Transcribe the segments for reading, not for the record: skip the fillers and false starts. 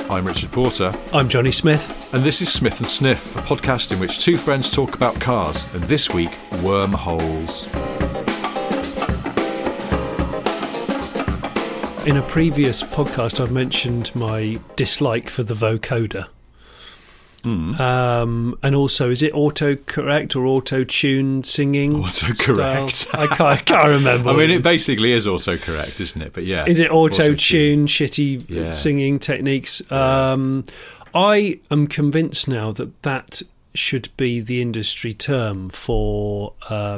I'm Richard Porter. I'm Johnny Smith. And this is Smith and Sniff, a podcast in which two friends talk about cars, and this week, wormholes. In a previous podcast, I've mentioned my dislike for the vocoder. And also, is it autocorrect or auto-tune singing? Autocorrect. I can't remember. I mean, it basically is autocorrect, isn't it? But yeah. Is it auto-tune, shitty singing techniques? Yeah. I am convinced now that should be the industry term for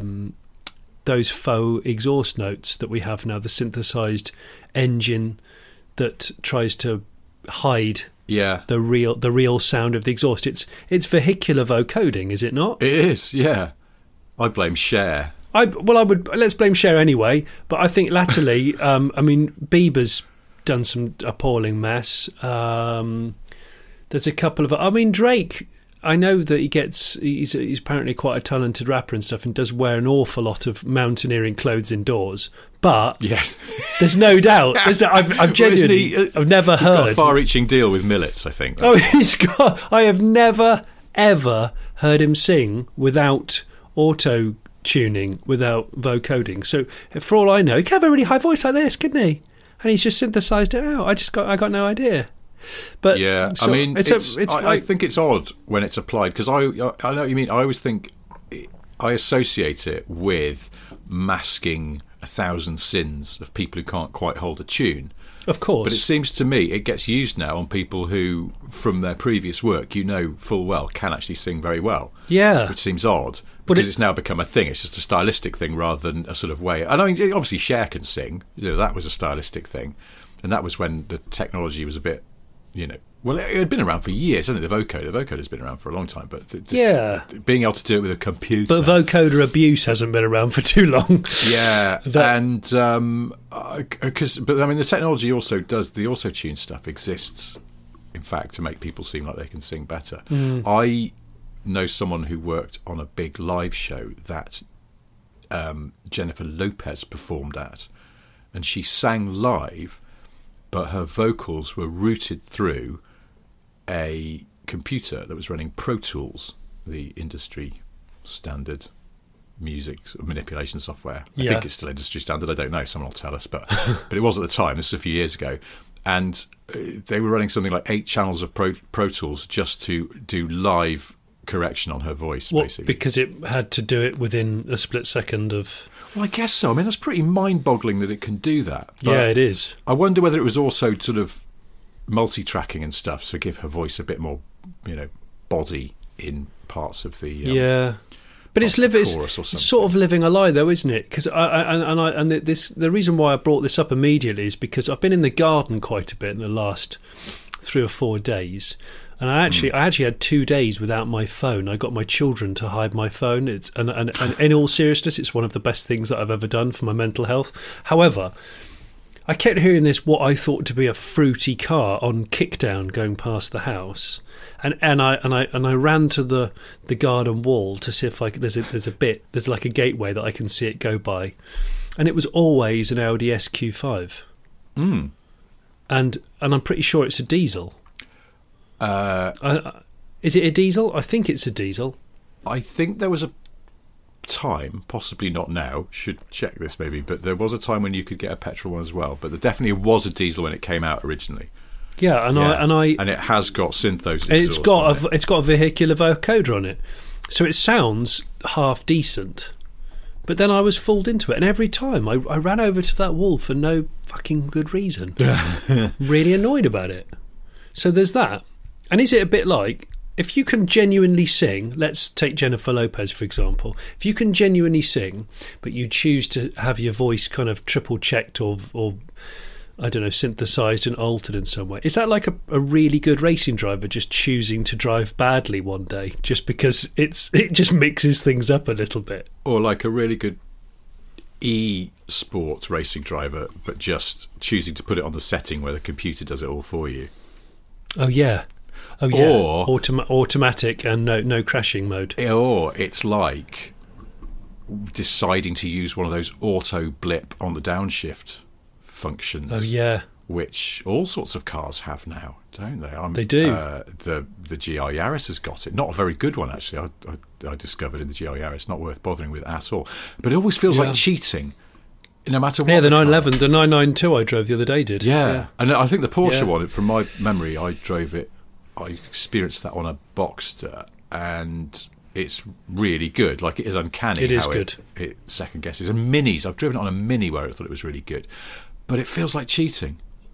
those faux exhaust notes that we have now, the synthesized engine that tries to hide the real sound of the exhaust. It's vehicular vocoding, is it not? It is, yeah. I blame Cher. Let's blame Cher anyway, but I think latterly, Bieber's done some appalling mess. There's a couple of, Drake, I know that he's apparently quite a talented rapper and stuff and does wear an awful lot of mountaineering clothes indoors. But yes, there's no doubt. I've genuinely, I've never heard. He's got a far-reaching deal with Millets, I think. I have never ever heard him sing without auto-tuning, without vocoding. So for all I know, he could have a really high voice like this, couldn't he? And he's just synthesized it out. I got no idea. But yeah, so I think it's odd when it's applied, because I know what you mean. I always think I associate it with masking 1,000 sins of people who can't quite hold a tune. Of course. But it seems to me it gets used now on people who, from their previous work, full well can actually sing very well. Yeah. Which seems odd, because it's now become a thing. It's just a stylistic thing rather than a sort of way. And I mean, obviously Cher can sing. That was a stylistic thing. And that was when the technology was a bit, well, it had been around for years, hasn't it? The vocoder's been around for a long time, but being able to do it with a computer. But vocoder abuse hasn't been around for too long. Yeah, the technology also does, the auto-tune stuff exists, in fact, to make people seem like they can sing better. I know someone who worked on a big live show that Jennifer Lopez performed at, and she sang live, but her vocals were routed through a computer that was running Pro Tools, the industry standard music manipulation software. I think it's still industry standard. I don't know. Someone will tell us. But it was at the time. This is a few years ago. And they were running something like 8 channels of Pro Tools just to do live correction on her voice, basically. Because it had to do it within a split second of... Well, I guess so. I mean, that's pretty mind-boggling that it can do that. But yeah, it is. I wonder whether it was also sort of multi-tracking and stuff, so give her voice a bit more, body in parts of the but it's sort of living a lie, though, isn't it? Because the reason why I brought this up immediately is because I've been in the garden quite a bit in the last 3 or 4 days. And I actually had 2 days without my phone. I got my children to hide my phone. And in all seriousness, it's one of the best things that I've ever done for my mental health. However, I kept hearing this, what I thought to be a fruity car on kickdown going past the house, and I ran to the garden wall to see if there's like a gateway that I can see it go by, and it was always an Audi SQ5, and I'm pretty sure it's a diesel. Is it a diesel? I think it's a diesel. I think there was a time, possibly not now, should check this maybe, but there was a time when you could get a petrol one as well. But there definitely was a diesel when it came out originally. Yeah, and it has got synthos. It's got a vehicular vocoder on it, so it sounds half decent. But then I was fooled into it, and every time I ran over to that wall for no fucking good reason. Really annoyed about it. So there's that. And is it a bit like, if you can genuinely sing, let's take Jennifer Lopez, for example. If you can genuinely sing, but you choose to have your voice kind of triple-checked or I don't know, synthesised and altered in some way, is that like a really good racing driver just choosing to drive badly one day just because it just mixes things up a little bit? Or like a really good e-sport racing driver, but just choosing to put it on the setting where the computer does it all for you? Oh, yeah. Or automatic and no crashing mode. Or it's like deciding to use one of those auto blip on the downshift functions. Oh, yeah. which all sorts of cars have now, don't they? They do. The GR Yaris has got it. Not a very good one, actually. I discovered in the GR Yaris, not worth bothering with at all. But it always feels like cheating, no matter what. Yeah, the 911, the 992 I drove the other day did. Yeah. And I think the Porsche one, from my memory, I experienced that on a Boxster, and it's really good. Like, it is uncanny. It is how good. It second guesses. And Minis, I've driven it on a Mini where I thought it was really good. But it feels like cheating.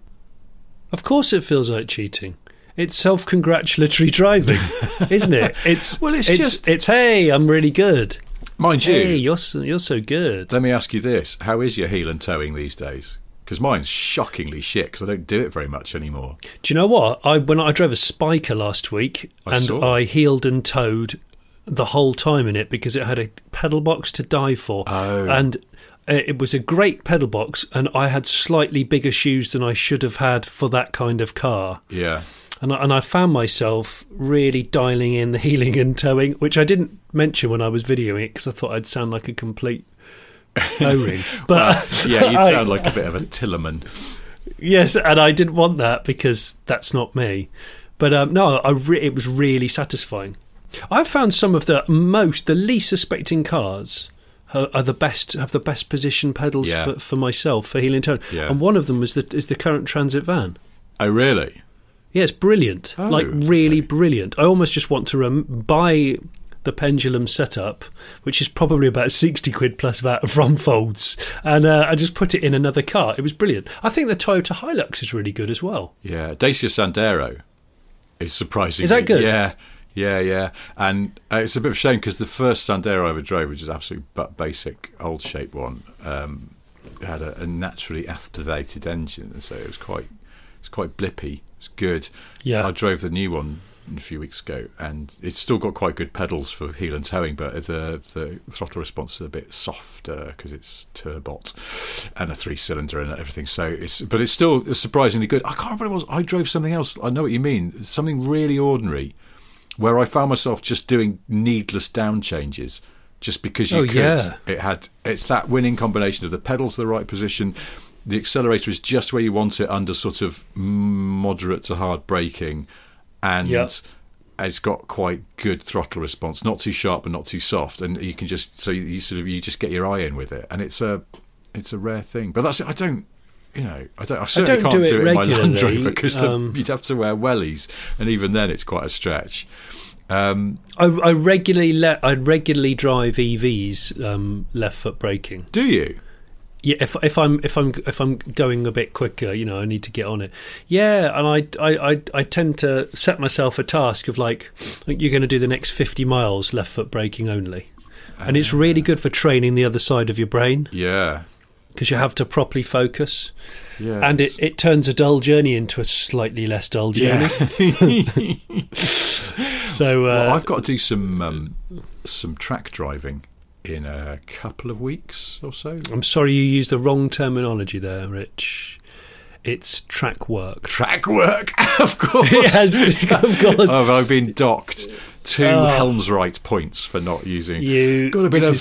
Of course it feels like cheating. It's self-congratulatory driving, isn't it? It's hey, I'm really good. Mind you, hey, you're so good. Let me ask you this: how is your heel and towing these days? Because mine's shockingly shit. Because I don't do it very much anymore. Do you know what? When I drove a Spiker last week, I heeled and towed the whole time in it because it had a pedal box to die for. Oh. And it was a great pedal box, and I had slightly bigger shoes than I should have had for that kind of car. Yeah. And I found myself really dialing in the heeling and towing, which I didn't mention when I was videoing it because I thought I'd sound like a complete O-ring. But yeah, you'd sound like a bit of a Tillerman. Yes, and I didn't want that because that's not me. But no, it was really satisfying. I've found some of the least suspecting cars are the best, have the best position pedals for myself for heeling and towing. Yeah. And one of them is the current Transit van. Oh, really? Yeah, it's brilliant. Really brilliant. I almost just want to buy the Pendulum setup, which is probably about 60 quid plus VAT from Folds, and I just put it in another car. It was brilliant. I think the Toyota Hilux is really good as well. Yeah, Dacia Sandero is surprising. Is that good? Yeah. And it's a bit of a shame because the first Sandero I ever drove, which is absolutely basic old shape one, had a naturally aspirated engine, so it was quite blippy. It's good. Yeah, I drove the new one a few weeks ago, and it's still got quite good pedals for heel and towing, but the throttle response is a bit softer because it's turbot and a 3-cylinder and everything. So but it's still surprisingly good. I can't remember what it was. I drove something else. I know what you mean. Something really ordinary, where I found myself just doing needless down changes. Just because you could. Yeah. It's that winning combination of the pedals to the right position. The accelerator is just where you want it under sort of moderate to hard braking, and it's got quite good throttle response, not too sharp and not too soft, and you can just you just get your eye in with it, and it's a rare thing. But that's it. I certainly can't do it in my Land Rover because you'd have to wear wellies, and even then it's quite a stretch. I regularly drive EVs left foot braking. Do you? Yeah, if I'm going a bit quicker, I need to get on it. Yeah, and I tend to set myself a task of like you're going to do the next 50 miles left foot braking only, and it's really good for training the other side of your brain. Yeah, because you have to properly focus. Yeah, and it turns a dull journey into a slightly less dull journey. Yeah. So I've got to do some track driving in a couple of weeks or so. I'm sorry you used the wrong terminology there, Rich. It's track work. Track work, of course. Yes, of course. I've been docked 2 Helmsright points for not using. Got a bit of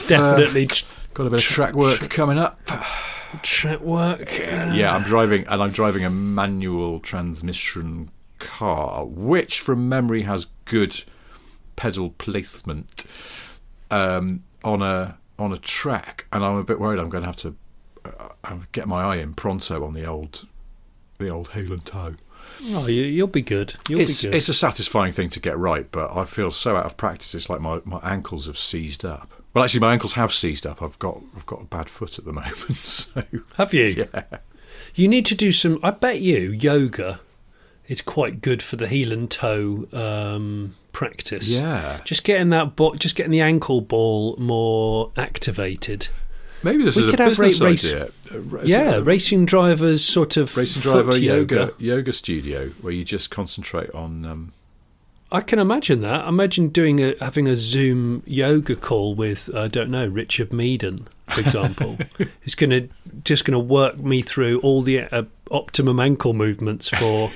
track work coming up. Track work. Yeah, I'm driving a manual transmission car, which from memory has good pedal placement. On a track, and I'm a bit worried I'm going to have to get my eye in pronto on the old heel and toe. Oh, you'll be good. It's a satisfying thing to get right, but I feel so out of practice. It's like my ankles have seized up. Well, actually, my ankles have seized up. I've got a bad foot at the moment. So. Have you? Yeah. You need to do some. I bet yoga is quite good for the heel and toe practice. Yeah, just getting the ankle ball more activated. Maybe this is a business idea. Racing drivers sort of racing driver yoga studio where you just concentrate on. I can imagine that. Imagine having a Zoom yoga call with Richard Meaden, for example, who's just gonna work me through all the optimum ankle movements for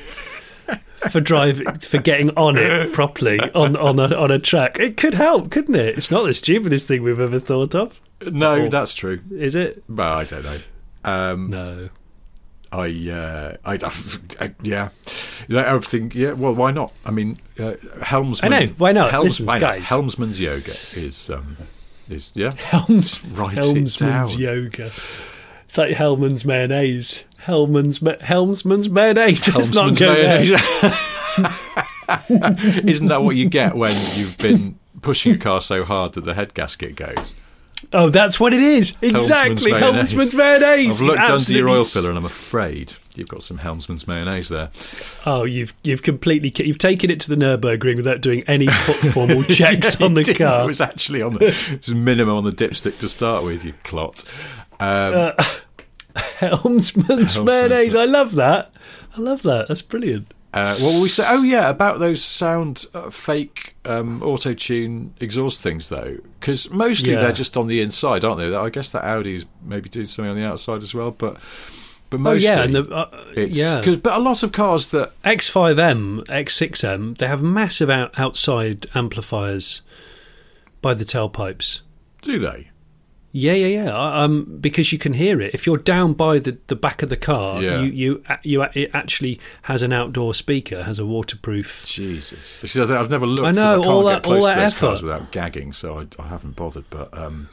getting on it properly on a track. It could help, couldn't it? It's not the stupidest thing we've ever thought of. No, that's true. Is it? Well, I don't know. No. yeah, everything. Yeah, well, why not? I mean, helmsman. I know, why not? Listen, guys. Helmsman's yoga is yeah. Helmsman's yoga. It's like Hellman's mayonnaise. Hellman's mayonnaise. Let's not go there. Isn't that what you get when you've been pushing a car so hard that the head gasket goes? Oh, that's what it is. Exactly. Helmsman's mayonnaise. I've looked under your oil filler and I'm afraid you've got some Helmsman's mayonnaise there. Oh, you've completely... You've taken it to the Nürburgring without doing any formal checks on the car. It was actually it was minimum on the dipstick to start with, you clot. Helmsman's mayonnaise. I love that. That's brilliant. What will we say? Oh, yeah, about those sound fake auto-tune exhaust things, though. Because mostly they're just on the inside, aren't they? I guess that Audi's maybe doing something on the outside as well, but mostly... Oh, yeah, and but a lot of cars that... X5M, X6M, they have massive outside amplifiers by the tailpipes. Do they? Yeah. Because you can hear it if you're down by the back of the car. It actually has an outdoor speaker, has a waterproof. Jesus, I've never looked. I know all that effort cars without gagging, so I haven't bothered. But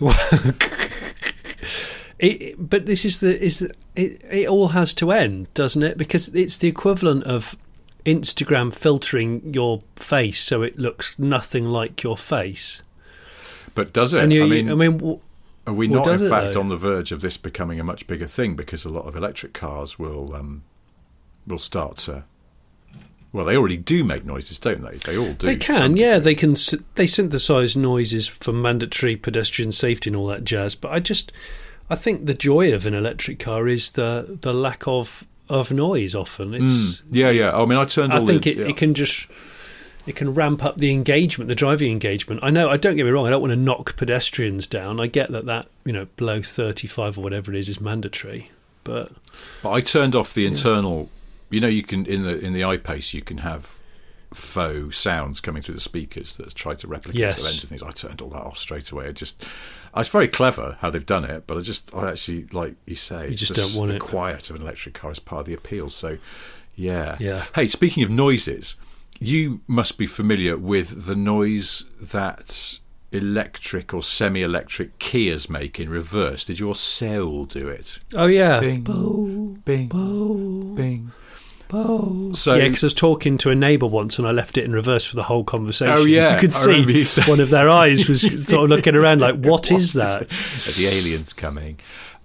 but this is it all has to end, doesn't it? Because it's the equivalent of Instagram filtering your face so it looks nothing like your face. But does it? Are we not, in fact, on the verge of this becoming a much bigger thing? Because a lot of electric cars will start to... Well, they already do make noises, don't they? They all do. They can, yeah. They synthesise noises for mandatory pedestrian safety and all that jazz. But I think the joy of an electric car is the lack of noise. Often, it's yeah. I mean, I think it can just... It can ramp up the engagement, the driving engagement. I know, don't get me wrong, I don't want to knock pedestrians down. I get that below 35 or whatever it is mandatory. But I turned off the internal... you can in the I-Pace you can have faux sounds coming through the speakers that try to replicate the engine things. I turned all that off straight away. It's very clever how they've done it, but I actually, like you say, don't want the quiet of an electric car is part of the appeal. So, yeah. Hey, speaking of noises... You must be familiar with the noise that electric or semi-electric Kias make in reverse. Did your Seoul do it? Oh, yeah. Bing, bo, bing, bo, bing, bo. So, because I was talking to a neighbour once and I left it in reverse for the whole conversation. Oh, yeah. You could see one of their eyes was sort of looking around like, what is that? Are the aliens coming?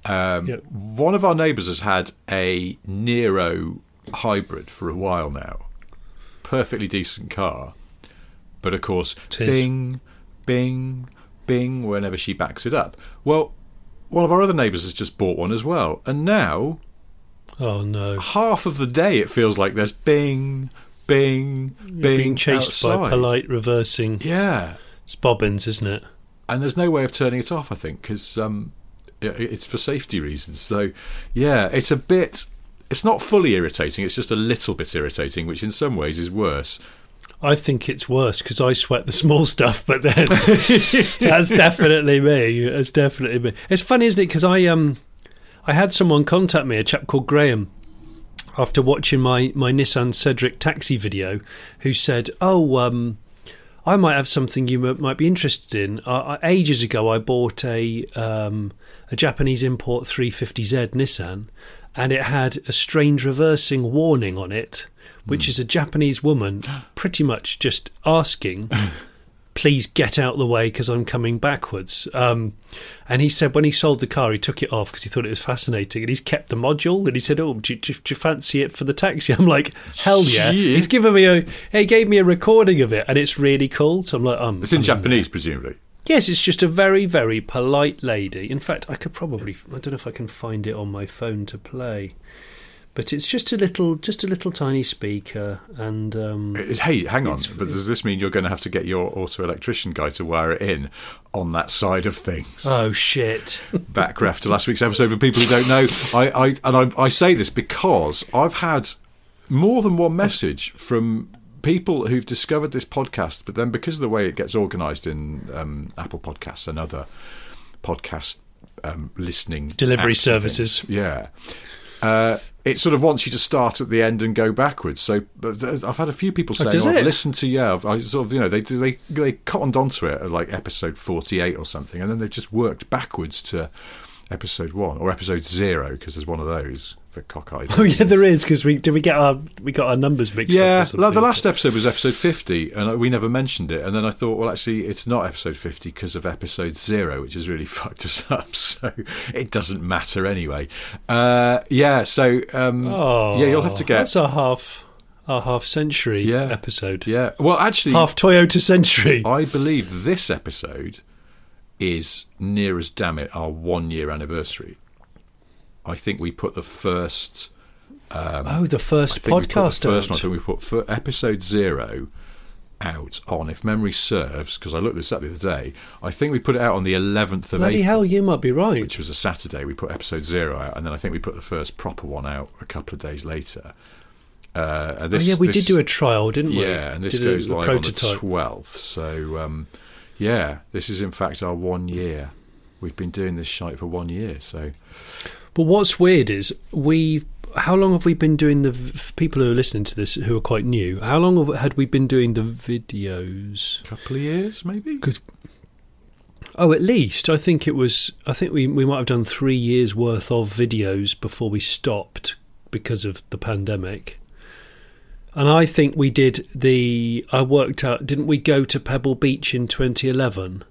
One of our neighbours has had a Nero hybrid for a while now. Perfectly decent car, but of course, bing, bing, bing whenever she backs it up. Well, one of our other neighbours has just bought one as well, and now, oh no, half of the day it feels like there's bing, bing, bing, being chased outside. by polite reversing. Yeah, it's bobbins, isn't it? And there's no way of turning it off, I think, because it's for safety reasons. So, yeah, it's a bit. It's not fully irritating, it's just a little bit irritating, which in some ways is worse. I think it's worse because I sweat the small stuff, but then that's definitely me. It's funny, isn't it? Because I had someone contact me, a chap called Graham, after watching my Nissan Cedric taxi video, who said, I might have something you might be interested in. Ages ago, I bought a Japanese import 350Z Nissan, and it had a strange reversing warning on it, which is a Japanese woman pretty much just asking, please get out of the way because I'm coming backwards. And he said when he sold the car, he took it off because he thought it was fascinating, and he's kept the module, and he said, do you fancy it for the taxi? I'm like, hell yeah. He gave me a recording of it, and it's really cool. So I'm like, it's in Japanese, presumably. Yes, it's just a very, very polite lady. In fact, I don't know if I can find it on my phone to play, but it's just a little tiny speaker. And hey, hang on! But does this mean you're going to have to get your auto electrician guy to wire it in on that side of things? Oh shit! Backref to last week's episode for people who don't know. I say this because I've had more than one message from people who've discovered this podcast, but then because of the way it gets organised in Apple Podcasts and other podcast listening delivery services, it sort of wants you to start at the end and go backwards. So I've had a few people saying, I've listened to, I sort of, they cottoned onto it at like episode 48 or something, and then they've just worked backwards to episode 1 or episode 0, because there's one of those for cockeyed. Oh yeah, there is, because we got our numbers mixed up. Yeah, the last episode was episode 50, and we never mentioned it. And then I thought, well, actually, it's not episode 50 because of episode 0, which has really fucked us up. So it doesn't matter anyway. So you'll have to get that's our half century episode. Yeah, well, actually, half Toyota century. I believe this episode is near as damn it our 1 year anniversary. I think we put the first. The first podcast out. I think we put for episode 0 out on, if memory serves, because I looked this up the other day. I think we put it out on the 11th of Bloody April. hell, you might be right. Which was a Saturday. We put episode 0 out, and then I think we put the first proper one out a couple of days later. We did do a trial, didn't we? Yeah, and this goes live on the 12th. So, this is in fact our 1 year. We've been doing this shite for 1 year, so. But what's weird is how long have we been doing people who are listening to this who are quite new? How long had we been doing the videos? A couple of years, maybe. At least I think we might have done 3 years worth of videos before we stopped because of the pandemic. And I think we did I worked out. Didn't we go to Pebble Beach in 2011?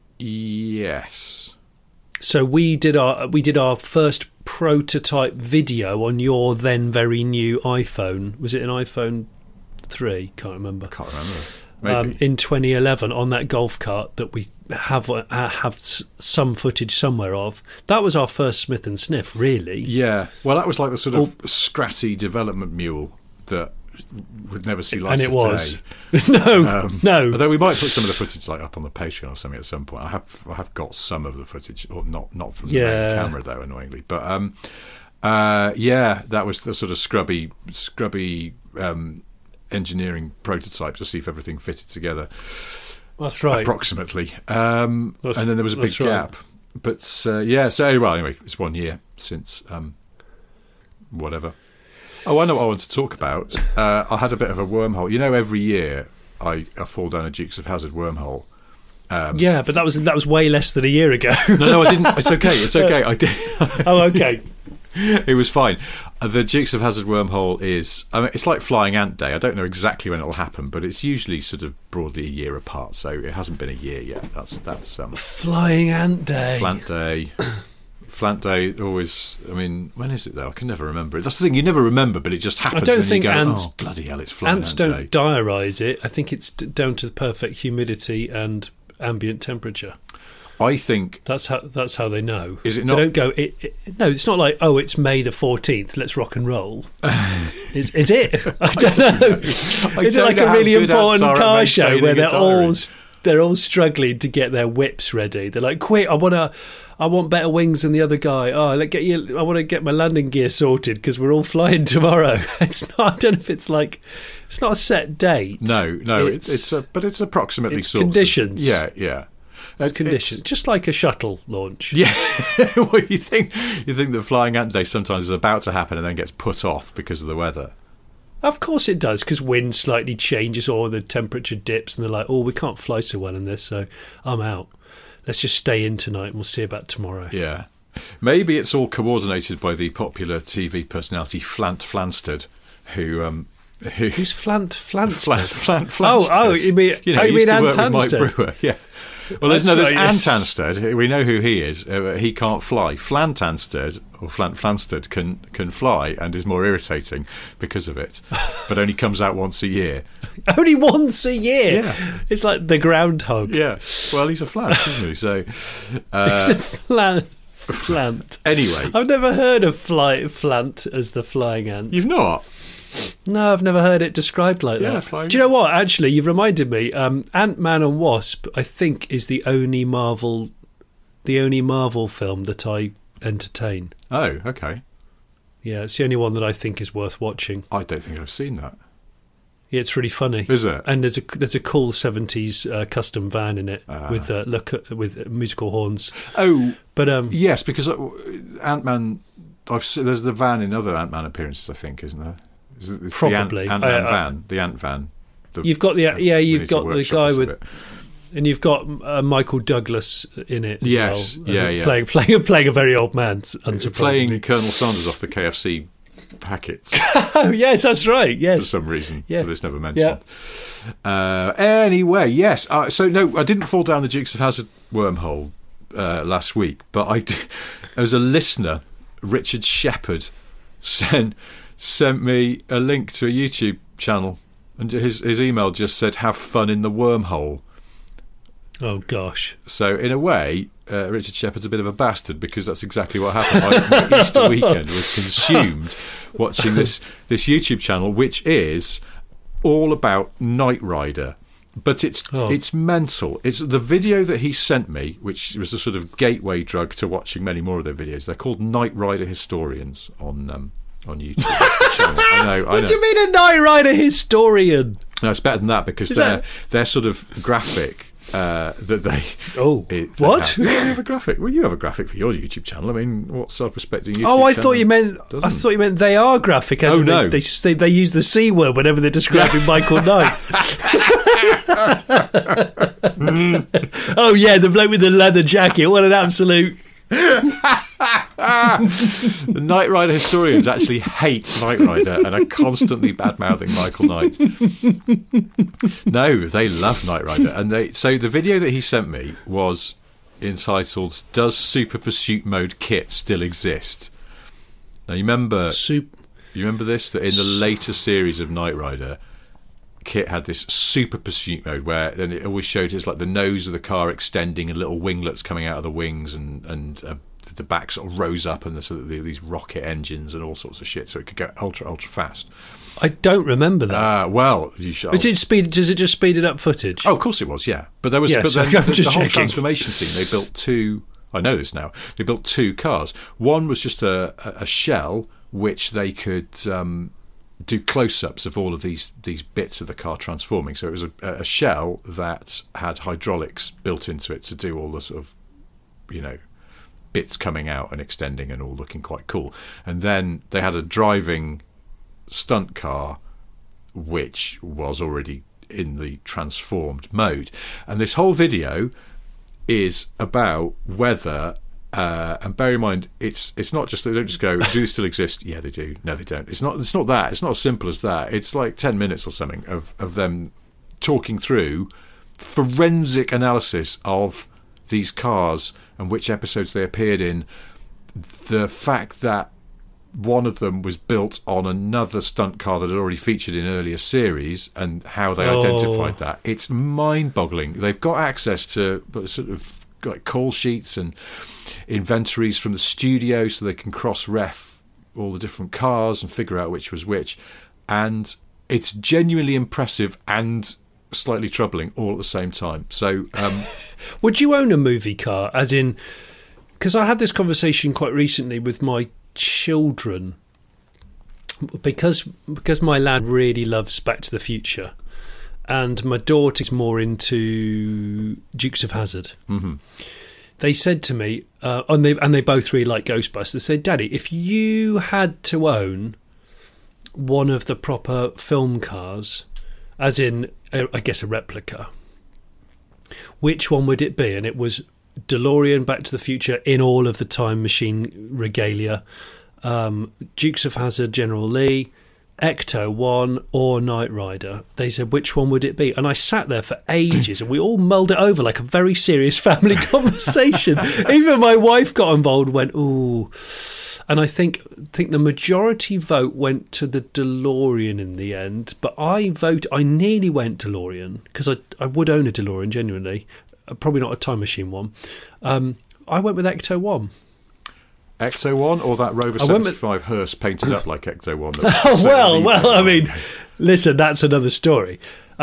Yes. So we did our first prototype video on your then very new iPhone. Was it an iPhone 3? Can't remember. Maybe. In 2011 on that golf cart that we have some footage somewhere of. That was our first Smith and Sniff, really. Yeah. Well, that was like the sort of scratty development mule that would never see light of day. No. Although we might put some of the footage up on the Patreon or something at some point. I have got some of the footage, or not from the main camera though, annoyingly. But that was the sort of scrubby engineering prototype to see if everything fitted together. That's right, approximately. And then there was a big gap. But So anyway, it's 1 year since whatever. Oh, I know what I want to talk about. I had a bit of a wormhole. Every year I fall down a Dukes of Hazzard wormhole. But that was way less than a year ago. No, I didn't. It's okay. I did. Oh, okay. It was fine. The Dukes of Hazzard wormhole is. It's like Flying Ant Day. I don't know exactly when it'll happen, but it's usually sort of broadly a year apart. So it hasn't been a year yet. That's Flying Ant Day. Flant Day. Flant Day always. When is it though? I can never remember it. That's the thing. You never remember, but it just happens. I don't think ants. Oh, bloody hell! It's Flying Ants Ant don't Day. diarise it. I think it's down to the perfect humidity and ambient temperature. I think that's how they know. Is it not? They don't go. No, it's not like it's May the 14th. Let's rock and roll. Is it? I don't know. Is it like a really important car show where they're all struggling to get their whips ready? They're like, quick! I want better wings than the other guy. I want to get my landing gear sorted because we're all flying tomorrow. It's not. I don't know if it's like. It's not a set date. No. But it's approximately it's conditions. Yeah. It's conditions, just like a shuttle launch. Yeah. Well, you think that Flying Ant Day sometimes is about to happen and then gets put off because of the weather. Of course it does, because wind slightly changes or the temperature dips, and they're like, "Oh, we can't fly so well in this, so I'm out. Let's just stay in tonight and we'll see about tomorrow." Yeah. Maybe it's all coordinated by the popular TV personality Flant Flanstead, who's Flant Flanstead? Flant Flanstead. Oh, you mean Ant Anstead? Mike Brewer, yeah. Well, there's Ant Anstead. We know who he is. He can't fly. Flant Anstead or Flant Flanstead can fly and is more irritating because of it, but only comes out once a year. Only once a year? Yeah. It's like the groundhog. Yeah. Well, he's a flant, isn't he? So he's a flant. Anyway, I've never heard of flant as the flying ant. You've not? No, I've never heard it described like that. Do you know what? Actually, you've reminded me. Ant-Man and Wasp, I think, is the only Marvel film that I entertain. Oh, okay. Yeah, it's the only one that I think is worth watching. I don't think I've seen that. Yeah, it's really funny. Is it? And there's a cool 70s custom van in it with musical horns. Oh, but yes, because Ant-Man there's the van in other Ant-Man appearances, I think, isn't there? It's Probably the Ant-Man van. The Ant van. You've got you've got the guy with. And you've got Michael Douglas in it as well. Playing a very old man, unsurprisingly. Playing Colonel Sanders off the KFC packets. Oh, yes, that's right, yes. For some reason, but it's never mentioned. Yeah. Anyway, yes. So, no, I didn't fall down the Dukes of Hazzard wormhole last week, but there was a listener, Richard Shepherd, sent me a link to a YouTube channel, and his email just said, "Have fun in the wormhole." Oh, gosh. So, in a way, Richard Shepherd's a bit of a bastard, because that's exactly what happened. My Easter weekend was consumed watching this YouTube channel, which is all about Knight Rider. But it's mental. It's the video that he sent me, which was a sort of gateway drug to watching many more of their videos. They're called Knight Rider Historians on YouTube. I know. What do you mean a Knight Rider historian? No, it's better than that, because they're sort of graphic. That they what? You have a graphic. Well, you have a graphic for your YouTube channel. I mean, what self-respecting YouTube channel? I thought you meant they are graphic. As no, they use the C word whenever they're describing Michael Knight. Oh yeah, the bloke with the leather jacket. What an absolute. The Knight Rider historians actually hate Knight Rider and are constantly bad-mouthing Michael Knight. No, they love Knight Rider, and so the video that he sent me was entitled "Does Super Pursuit Mode Kit Still Exist?" Now you remember this, that in the later series of Knight Rider, Kit had this super pursuit mode where then it always showed it's like the nose of the car extending and little winglets coming out of the wings, and the back sort of rose up, and these rocket engines and all sorts of shit, so it could go ultra fast. I don't remember that. Well, you should. Does it just speed it up footage? Oh, of course it was, yeah. But there was the whole transformation scene. They built two. I know this now. They built two cars. One was just a shell which they could do close-ups of all of these bits of the car transforming. So it was a shell that had hydraulics built into it to do all the sort of, bits coming out and extending and all looking quite cool. And then they had a driving stunt car which was already in the transformed mode. And this whole video is about whether and bear in mind, it's not just, they don't just go, do they still exist? Yeah, they do. No, they don't. It's not that. It's not as simple as that. It's like 10 minutes or something of them talking through forensic analysis of these cars and which episodes they appeared in. The fact that one of them was built on another stunt car that had already featured in earlier series, and how they identified that. It's mind-boggling. They've got access to sort of like call sheets and inventories from the studio, so they can cross-ref all the different cars and figure out which was which. And it's genuinely impressive and slightly troubling all at the same time. So would you own a movie car? As in, because I had this conversation quite recently with my children, because my lad really loves Back to the Future, and my daughter's more into Dukes of Hazzard. Mm-hmm. They said to me, and they both really like Ghostbusters, they said, "Daddy, if you had to own one of the proper film cars, as in, I guess, a replica, which one would it be?" And it was DeLorean, Back to the Future in all of the time machine regalia, Dukes of Hazzard, General Lee, Ecto-1 or Knight Rider. They said, which one would it be? And I sat there for ages and we all mulled it over like a very serious family conversation. Even my wife got involved and went, ooh. And I think the majority vote went to the DeLorean in the end, but I nearly went DeLorean, because I would own a DeLorean, genuinely. Probably not a time machine one. I went with Ecto-1. Ecto-1 or that Rover 75 hearse painted up like Ecto-1? Well, I mean, listen, that's another story.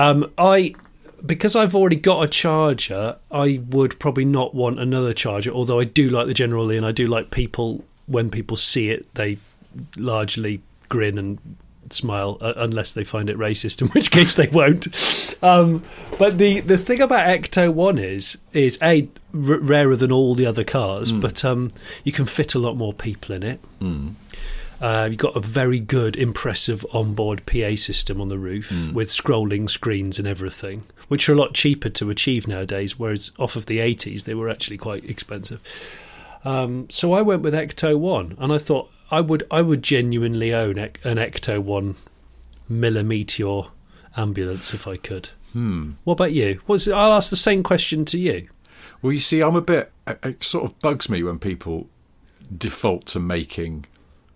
Because I've already got a Charger, I would probably not want another Charger, although I do like the General Lee, and I do like when people see it, they largely grin and smile, unless they find it racist, in which case they won't. But the thing about Ecto 1 is rarer than all the other cars, but you can fit a lot more people in it. You've got a very good, impressive onboard PA system on the roof with scrolling screens and everything, which are a lot cheaper to achieve nowadays, whereas off of the 80s they were actually quite expensive. So I went with Ecto 1, and I thought I would genuinely own an Ecto 1 Meteor ambulance if I could. What about you? I'll ask the same question to you. Well, you see, it sort of bugs me when people default to making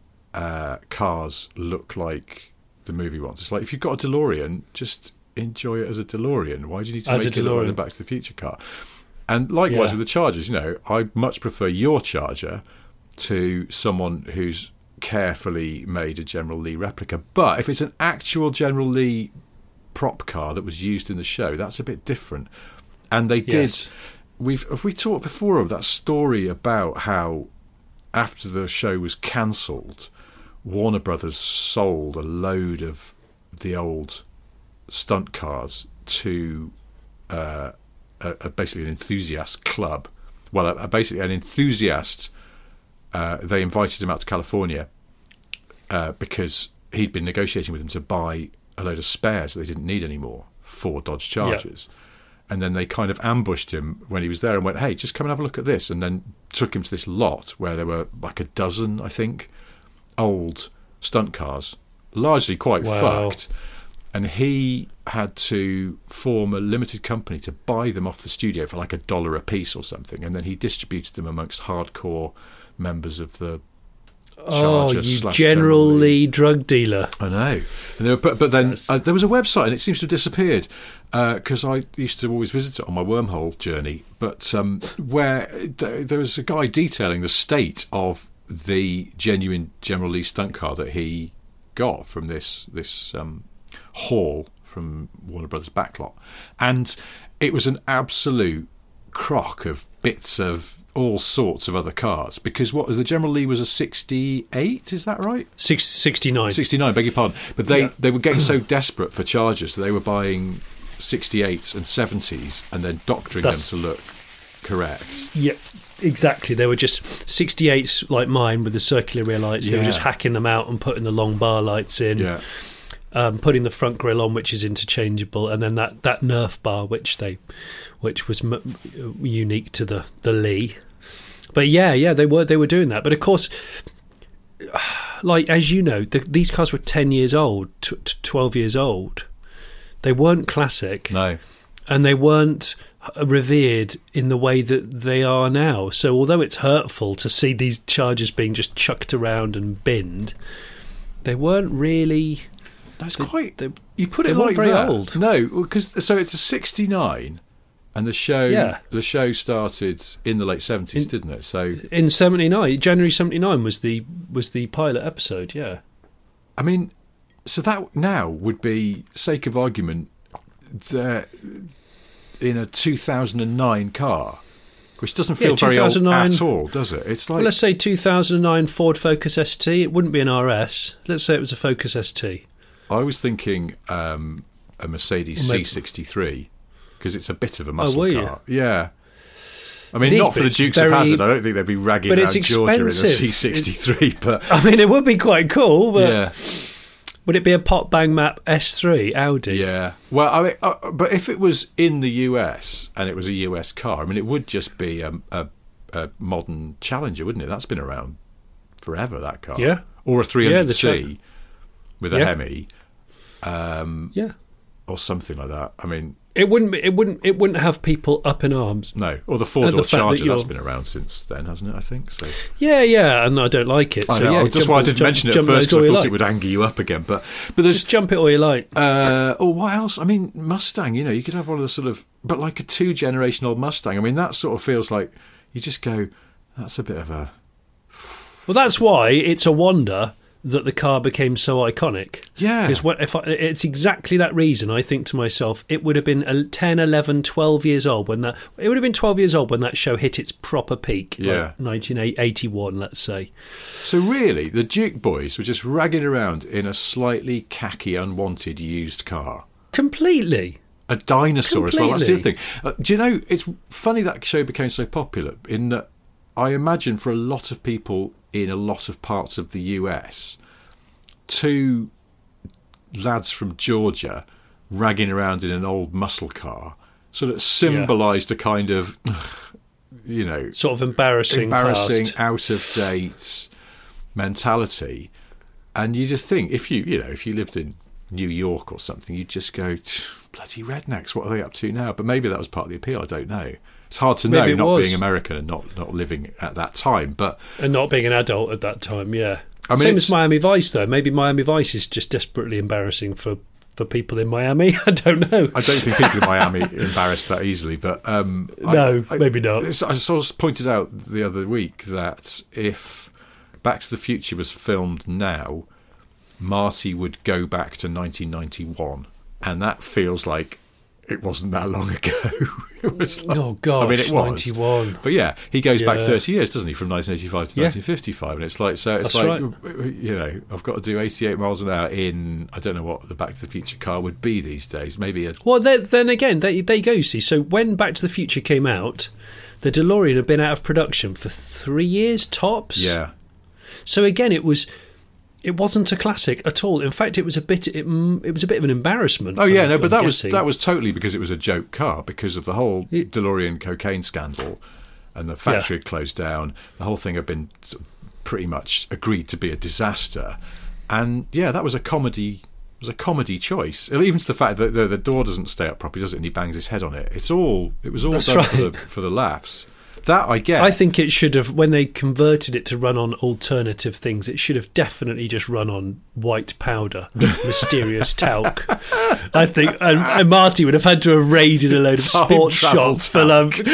cars look like the movie ones. It's like, if you've got a DeLorean, just enjoy it as a DeLorean. Why do you need to make it look like a Back to the Future car? And likewise with the Chargers, I much prefer your Charger to someone who's carefully made a General Lee replica. But if it's an actual General Lee prop car that was used in the show, that's a bit different. And they did. Have we talked before of that story about how after the show was cancelled, Warner Brothers sold a load of the old stunt cars to basically an enthusiast club. Well, basically an enthusiast. They invited him out to California because he'd been negotiating with them to buy a load of spares that they didn't need anymore for Dodge Chargers. And then they kind of ambushed him when he was there and went, hey, just come and have a look at this. And then took him to this lot where there were like a dozen, I think, old stunt cars, largely quite fucked. And he had to form a limited company to buy them off the studio for like $1 a piece or something. And then he distributed them amongst hardcore members of the Charger. You General Lee drug dealer. I know. And but then there was a website, and it seems to have disappeared, because I used to always visit it on my wormhole journey, but where there was a guy detailing the state of the genuine General Lee stunt car that he got from this haul from Warner Brothers backlot. And it was an absolute crock of bits of all sorts of other cars, because what was the General Lee was a 68, is that right? 69, beg your pardon. But they were getting so desperate for Chargers that they were buying 68s and 70s and then doctoring them to look correct. Yeah, exactly. They were just 68s like mine with the circular rear lights. They were just hacking them out and putting the long bar lights in, putting the front grille on, which is interchangeable, and then that Nerf bar, which was unique to the Lee. But they were doing that. But of course, like, as you know, these cars were 10 years old, 12 years old. They weren't classic. No. And they weren't revered in the way that they are now. So although it's hurtful to see these Chargers being just chucked around and binned, they weren't really... That's you put it like very that. Old. No, because it's a 69... And the show started in the late 70s, didn't it? So in 79, January 79 was the pilot episode. Yeah, I mean, so that now would be, sake of argument, in a 2009 car, which doesn't feel very old at all, does it? It's like, let's say 2009 Ford Focus ST. It wouldn't be an RS. Let's say it was a Focus ST. I was thinking a Mercedes C63. Because it's a bit of a muscle car. Yeah. I mean, not for the Dukes of Hazzard. I don't think they'd be ragging around Georgia in a C63. But I mean, it would be quite cool. But would it be a Pop Bang Map S3 Audi? Yeah. Well, I mean, but if it was in the US and it was a US car, I mean, it would just be a modern Challenger, wouldn't it? That's been around forever, that car. Yeah. Or a 300C with a Hemi. Or something like that. I mean... It wouldn't have people up in arms. No, or the four-door Charger, that's been around since then, hasn't it, I think? So. Yeah, and I don't like it. So that's why I didn't mention it at first, because I thought it would anger you up again. But there's... Just jump it all you like. Or what else? I mean, Mustang, you could have one of the sort of... But like a 2-generation-old Mustang, I mean, that sort of feels like... You just go, that's a bit of a... Well, that's why it's a wonder that the car became so iconic. Yeah. Because it's exactly that reason. I think to myself, it would have been 10, 11, 12 years old when that... It would have been 12 years old when that show hit its proper peak. Yeah. Like 1981, let's say. So really, the Duke boys were just ragging around in a slightly khaki, unwanted, used car. Completely. A dinosaur as well. That's the other thing. Do you know, it's funny that show became so popular in that I imagine for a lot of people in a lot of parts of the US, two lads from Georgia ragging around in an old muscle car sort of symbolised a kind of, you know... Sort of embarrassing past. out of date mentality. And you just think, if you lived in New York or something, you'd just go, bloody rednecks, what are they up to now? But maybe that was part of the appeal, I don't know. It's hard to know, not being American and not living at that time. And not being an adult at that time, yeah. I mean, same as Miami Vice, though. Maybe Miami Vice is just desperately embarrassing for people in Miami. I don't know. I don't think people in Miami embarrassed that easily, but... no, maybe not. I sort of pointed out the other week that if Back to the Future was filmed now, Marty would go back to 1991, and that feels like it wasn't that long ago. It was like, oh gosh, I mean, it was 91. But yeah, he goes back 30 years, doesn't he, from 1985 to 1955, and it's like, so it's That's like right. You know, I've got to do 88 miles an hour in, I don't know what the Back to the Future car would be these days. Maybe well, then again, there you go. See, so when Back to the Future came out, the DeLorean had been out of production for 3 years tops. Yeah. So again, it wasn't a classic at all. In fact, it was a bit of an embarrassment. Oh yeah, no, but that was totally because it was a joke car, because of the whole DeLorean cocaine scandal, and the factory had closed down. The whole thing had been pretty much agreed to be a disaster, and yeah, that was a comedy. It was a comedy choice, even to the fact that the door doesn't stay up properly, does it? And he bangs his head on it. It was all That's done for the laughs. That I get. I think it should have, when they converted it to run on alternative things, it should have definitely just run on white powder, mysterious talc. I think, and Marty would have had to have raided a load of sports shops for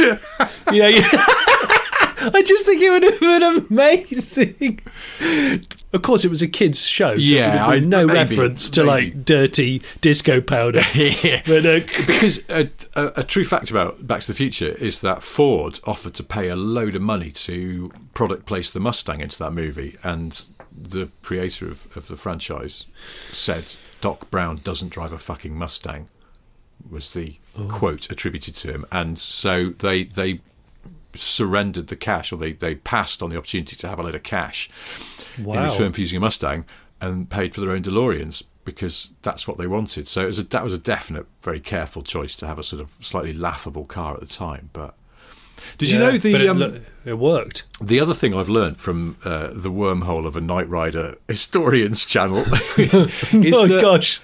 I just think it would have been amazing. Of course, it was a kids' show, so there would no reference to like dirty disco powder. But, because a true fact about Back to the Future is that Ford offered to pay a load of money to product place the Mustang into that movie, and the creator of the franchise said Doc Brown doesn't drive a fucking Mustang, was the quote attributed to him, and so they surrendered the cash, or they passed on the opportunity to have a load of cash in return for using a Mustang, and paid for their own DeLoreans because that's what they wanted. So that was a definite, very careful choice to have a sort of slightly laughable car at the time. But did you know it worked? The other thing I've learned from the wormhole of a Knight Rider historians channel is gosh.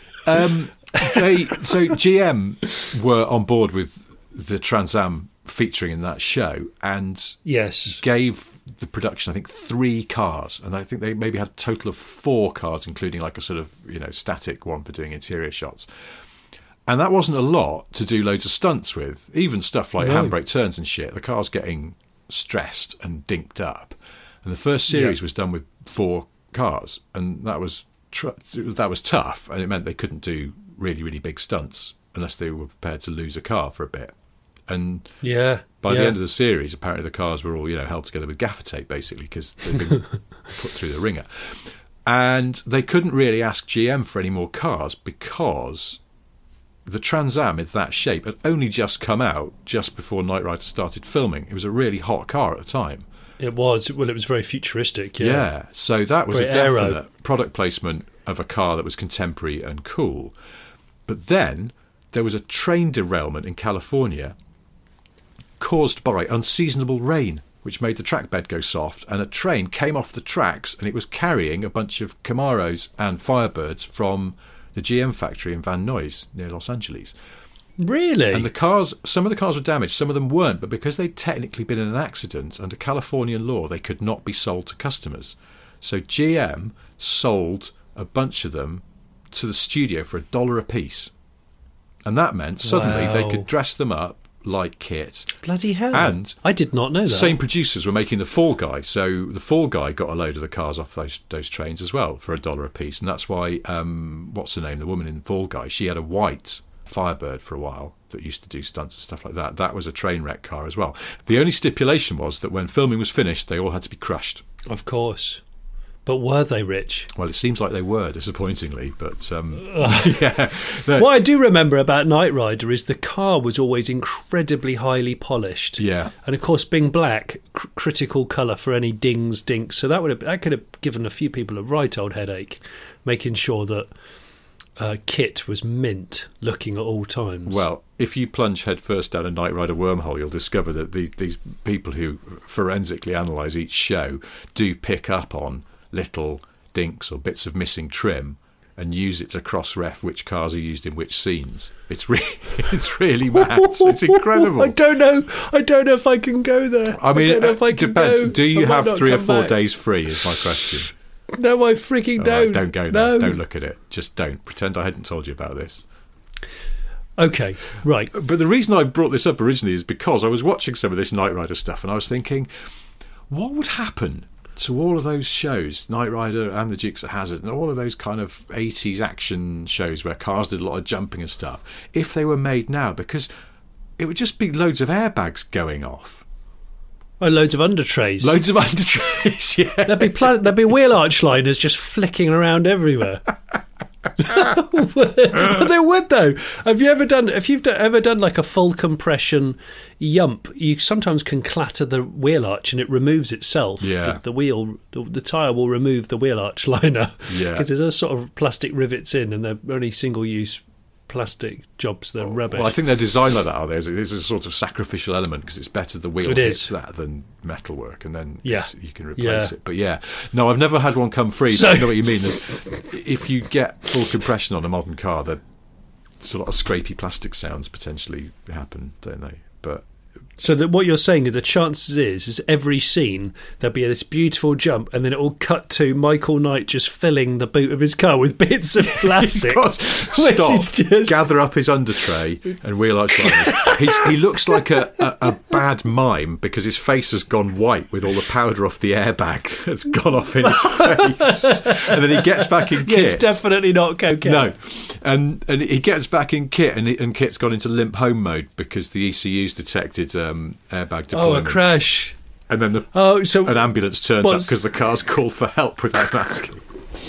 So GM were on board with the Trans Am featuring in that show, and gave the production, I think, 3 cars, and I think they maybe had a total of 4 cars, including like a sort of static one for doing interior shots. And that wasn't a lot to do loads of stunts with, even stuff like handbrake turns and shit. The car's getting stressed and dinked up, and the first series was done with 4 cars, and that was tough, and it meant they couldn't do really, really big stunts unless they were prepared to lose a car for a bit. And by the end of the series, apparently the cars were all held together with gaffer tape, basically, because they'd been put through the ringer. And they couldn't really ask GM for any more cars because the Trans Am in that shape had only just come out just before Knight Rider started filming. It was a really hot car at the time. It was. Well, it was very futuristic, Yeah, so that was a definite product placement of a car that was contemporary and cool. But then there was a train derailment in California caused by unseasonable rain, which made the track bed go soft, and a train came off the tracks, and it was carrying a bunch of Camaros and Firebirds from the GM factory in Van Nuys near Los Angeles. Really? And some of the cars were damaged, some of them weren't, but because they'd technically been in an accident, under Californian law, they could not be sold to customers. So GM sold a bunch of them to the studio for $1 a piece. And that meant suddenly they could dress them up like KITT. Bloody hell. And I did not know that. Same producers were making The Fall Guy, so The Fall Guy got a load of the cars off those trains as well for $1 a piece, and that's why, what's her name, the woman in Fall Guy, she had a white Firebird for a while that used to do stunts and stuff like that. That was a train wreck car as well. The only stipulation was that when filming was finished, they all had to be crushed. Of course. But were they rich? Well, it seems like they were, disappointingly. But yeah. What I do remember about Knight Rider is the car was always incredibly highly polished. Yeah. And of course, being black, critical colour for any dings, dinks. So that could have given a few people a right old headache, making sure that KITT was mint looking at all times. Well, if you plunge headfirst down a Knight Rider wormhole, you'll discover that these people who forensically analyse each show do pick up on little dinks or bits of missing trim and use it to cross-ref which cars are used in which scenes. It's really mad. It's incredible. I don't know if I can go there. I mean, I don't know if I can depends. go. Do you have 3 or 4 back. days free is my question. No, I freaking don't. Right, don't go there. Don't look at it. Just don't. Pretend I hadn't told you about this. Okay, right. But the reason I brought this up originally is because I was watching some of this Knight Rider stuff and I was thinking, what would happen to all of those shows, Knight Rider and the Dukes of Hazzard, and all of those kind of 80s action shows where cars did a lot of jumping and stuff, if they were made now? Because it would just be loads of airbags going off. Oh, loads of undertrays. Loads of undertrays, yeah. There'd be wheel arch liners just flicking around everywhere. They would though. If you've ever done like a full compression yump, you sometimes can clatter the wheel arch and it removes itself. Yeah. The tyre will remove the wheel arch liner. Yeah. Because there's a sort of plastic rivets in, and they're only single use plastic jobs. They're rubbish. Well, I think they're designed like that, are they? There's a sort of sacrificial element because it's better the wheel hits that than metalwork, and then you can replace it. But no, I've never had one come free. But I know what you mean. If you get full compression on a modern car, there's a lot of scrapey plastic sounds potentially happen, don't they? But so that what you're saying is the chances is every scene there'll be this beautiful jump and then it will cut to Michael Knight just filling the boot of his car with bits of plastic. Gather up his undertray and wheel arch liners. He looks like a bad mime because his face has gone white with all the powder off the airbag that's gone off in his face. And then he gets back in KITT. It's definitely not cocaine. No. And he gets back in KITT and KITT's gone into limp home mode because the ECU's detected airbag deployment. Oh, a crash. And then an ambulance turns up because the car's called for help without masking.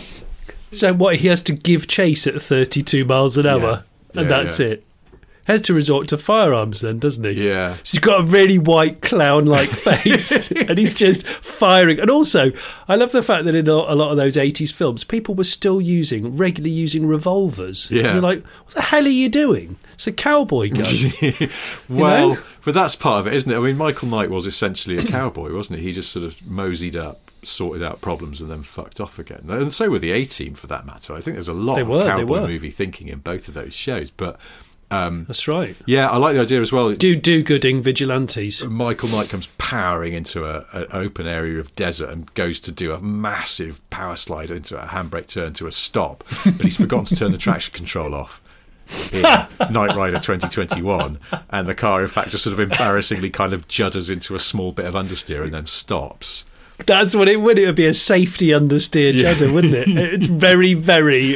So what, he has to give chase at 32 miles an hour and that's it. Has to resort to firearms then, doesn't he? Yeah. So he's got a really white clown-like face and he's just firing. And also, I love the fact that in a lot of those 80s films, people were still regularly using revolvers. Yeah. And you're like, what the hell are you doing? It's a cowboy gun. Well, but that's part of it, isn't it? I mean, Michael Knight was essentially a cowboy, wasn't he? He just sort of moseyed up, sorted out problems and then fucked off again. And so were the A-Team, for that matter. I think there's a lot of cowboy movie thinking in both of those shows. But that's right. Yeah, I like the idea as well. Do-gooding vigilantes. Michael Knight comes powering into an open area of desert and goes to do a massive power slide into a handbrake turn to a stop, but he's forgotten to turn the traction control off in Knight Rider 2021, and the car in fact just sort of embarrassingly kind of judders into a small bit of understeer and then stops. That's what it would. It would be a safety understeer judder, wouldn't it? It's very, very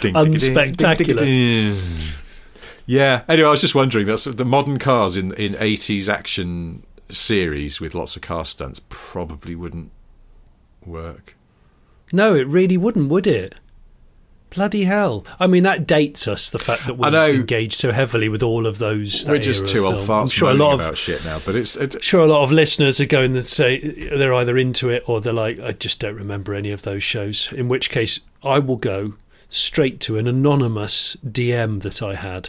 unspectacular. Yeah. Anyway, I was just wondering, that's the modern cars in 80s action series with lots of car stunts probably wouldn't work. No, it really wouldn't, would it? Bloody hell. I mean, that dates us, the fact that we engaged so heavily with all of those. We're just two old farts about shit now, but sure a lot of listeners are going to say they're either into it or they're like, I just don't remember any of those shows, in which case I will go straight to an anonymous DM that I had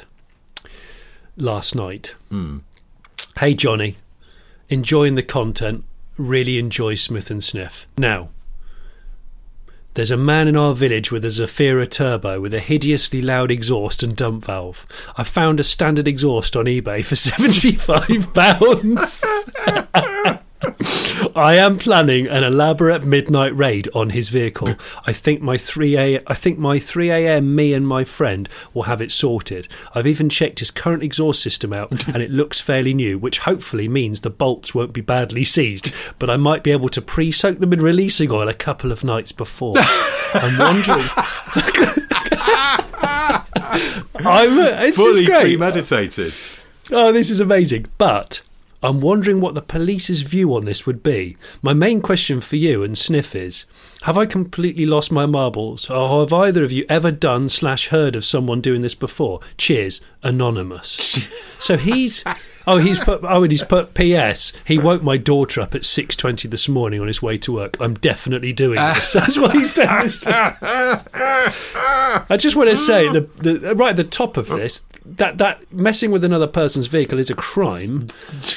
last night. Hey Johnny, enjoying the content, really enjoy Smith and Sniff. Now, there's a man in our village with a Zafira turbo with a hideously loud exhaust and dump valve. I found a standard exhaust on eBay for £75. I am planning an elaborate midnight raid on his vehicle. I think my 3 a.m. me and my friend will have it sorted. I've even checked his current exhaust system out, and it looks fairly new, which hopefully means the bolts won't be badly seized. But I might be able to pre-soak them in releasing oil a couple of nights before. I'm wondering. It's fully just great. premeditated. Oh, this is amazing. But I'm wondering what the police's view on this would be. My main question for you and Sniff is, have I completely lost my marbles, or have either of you ever done / heard of someone doing this before? Cheers, Anonymous. So he's put P.S. He woke my daughter up at 6:20 this morning on his way to work. I'm definitely doing this. That's what he said. I just want to say, right at the top of this, that messing with another person's vehicle is a crime.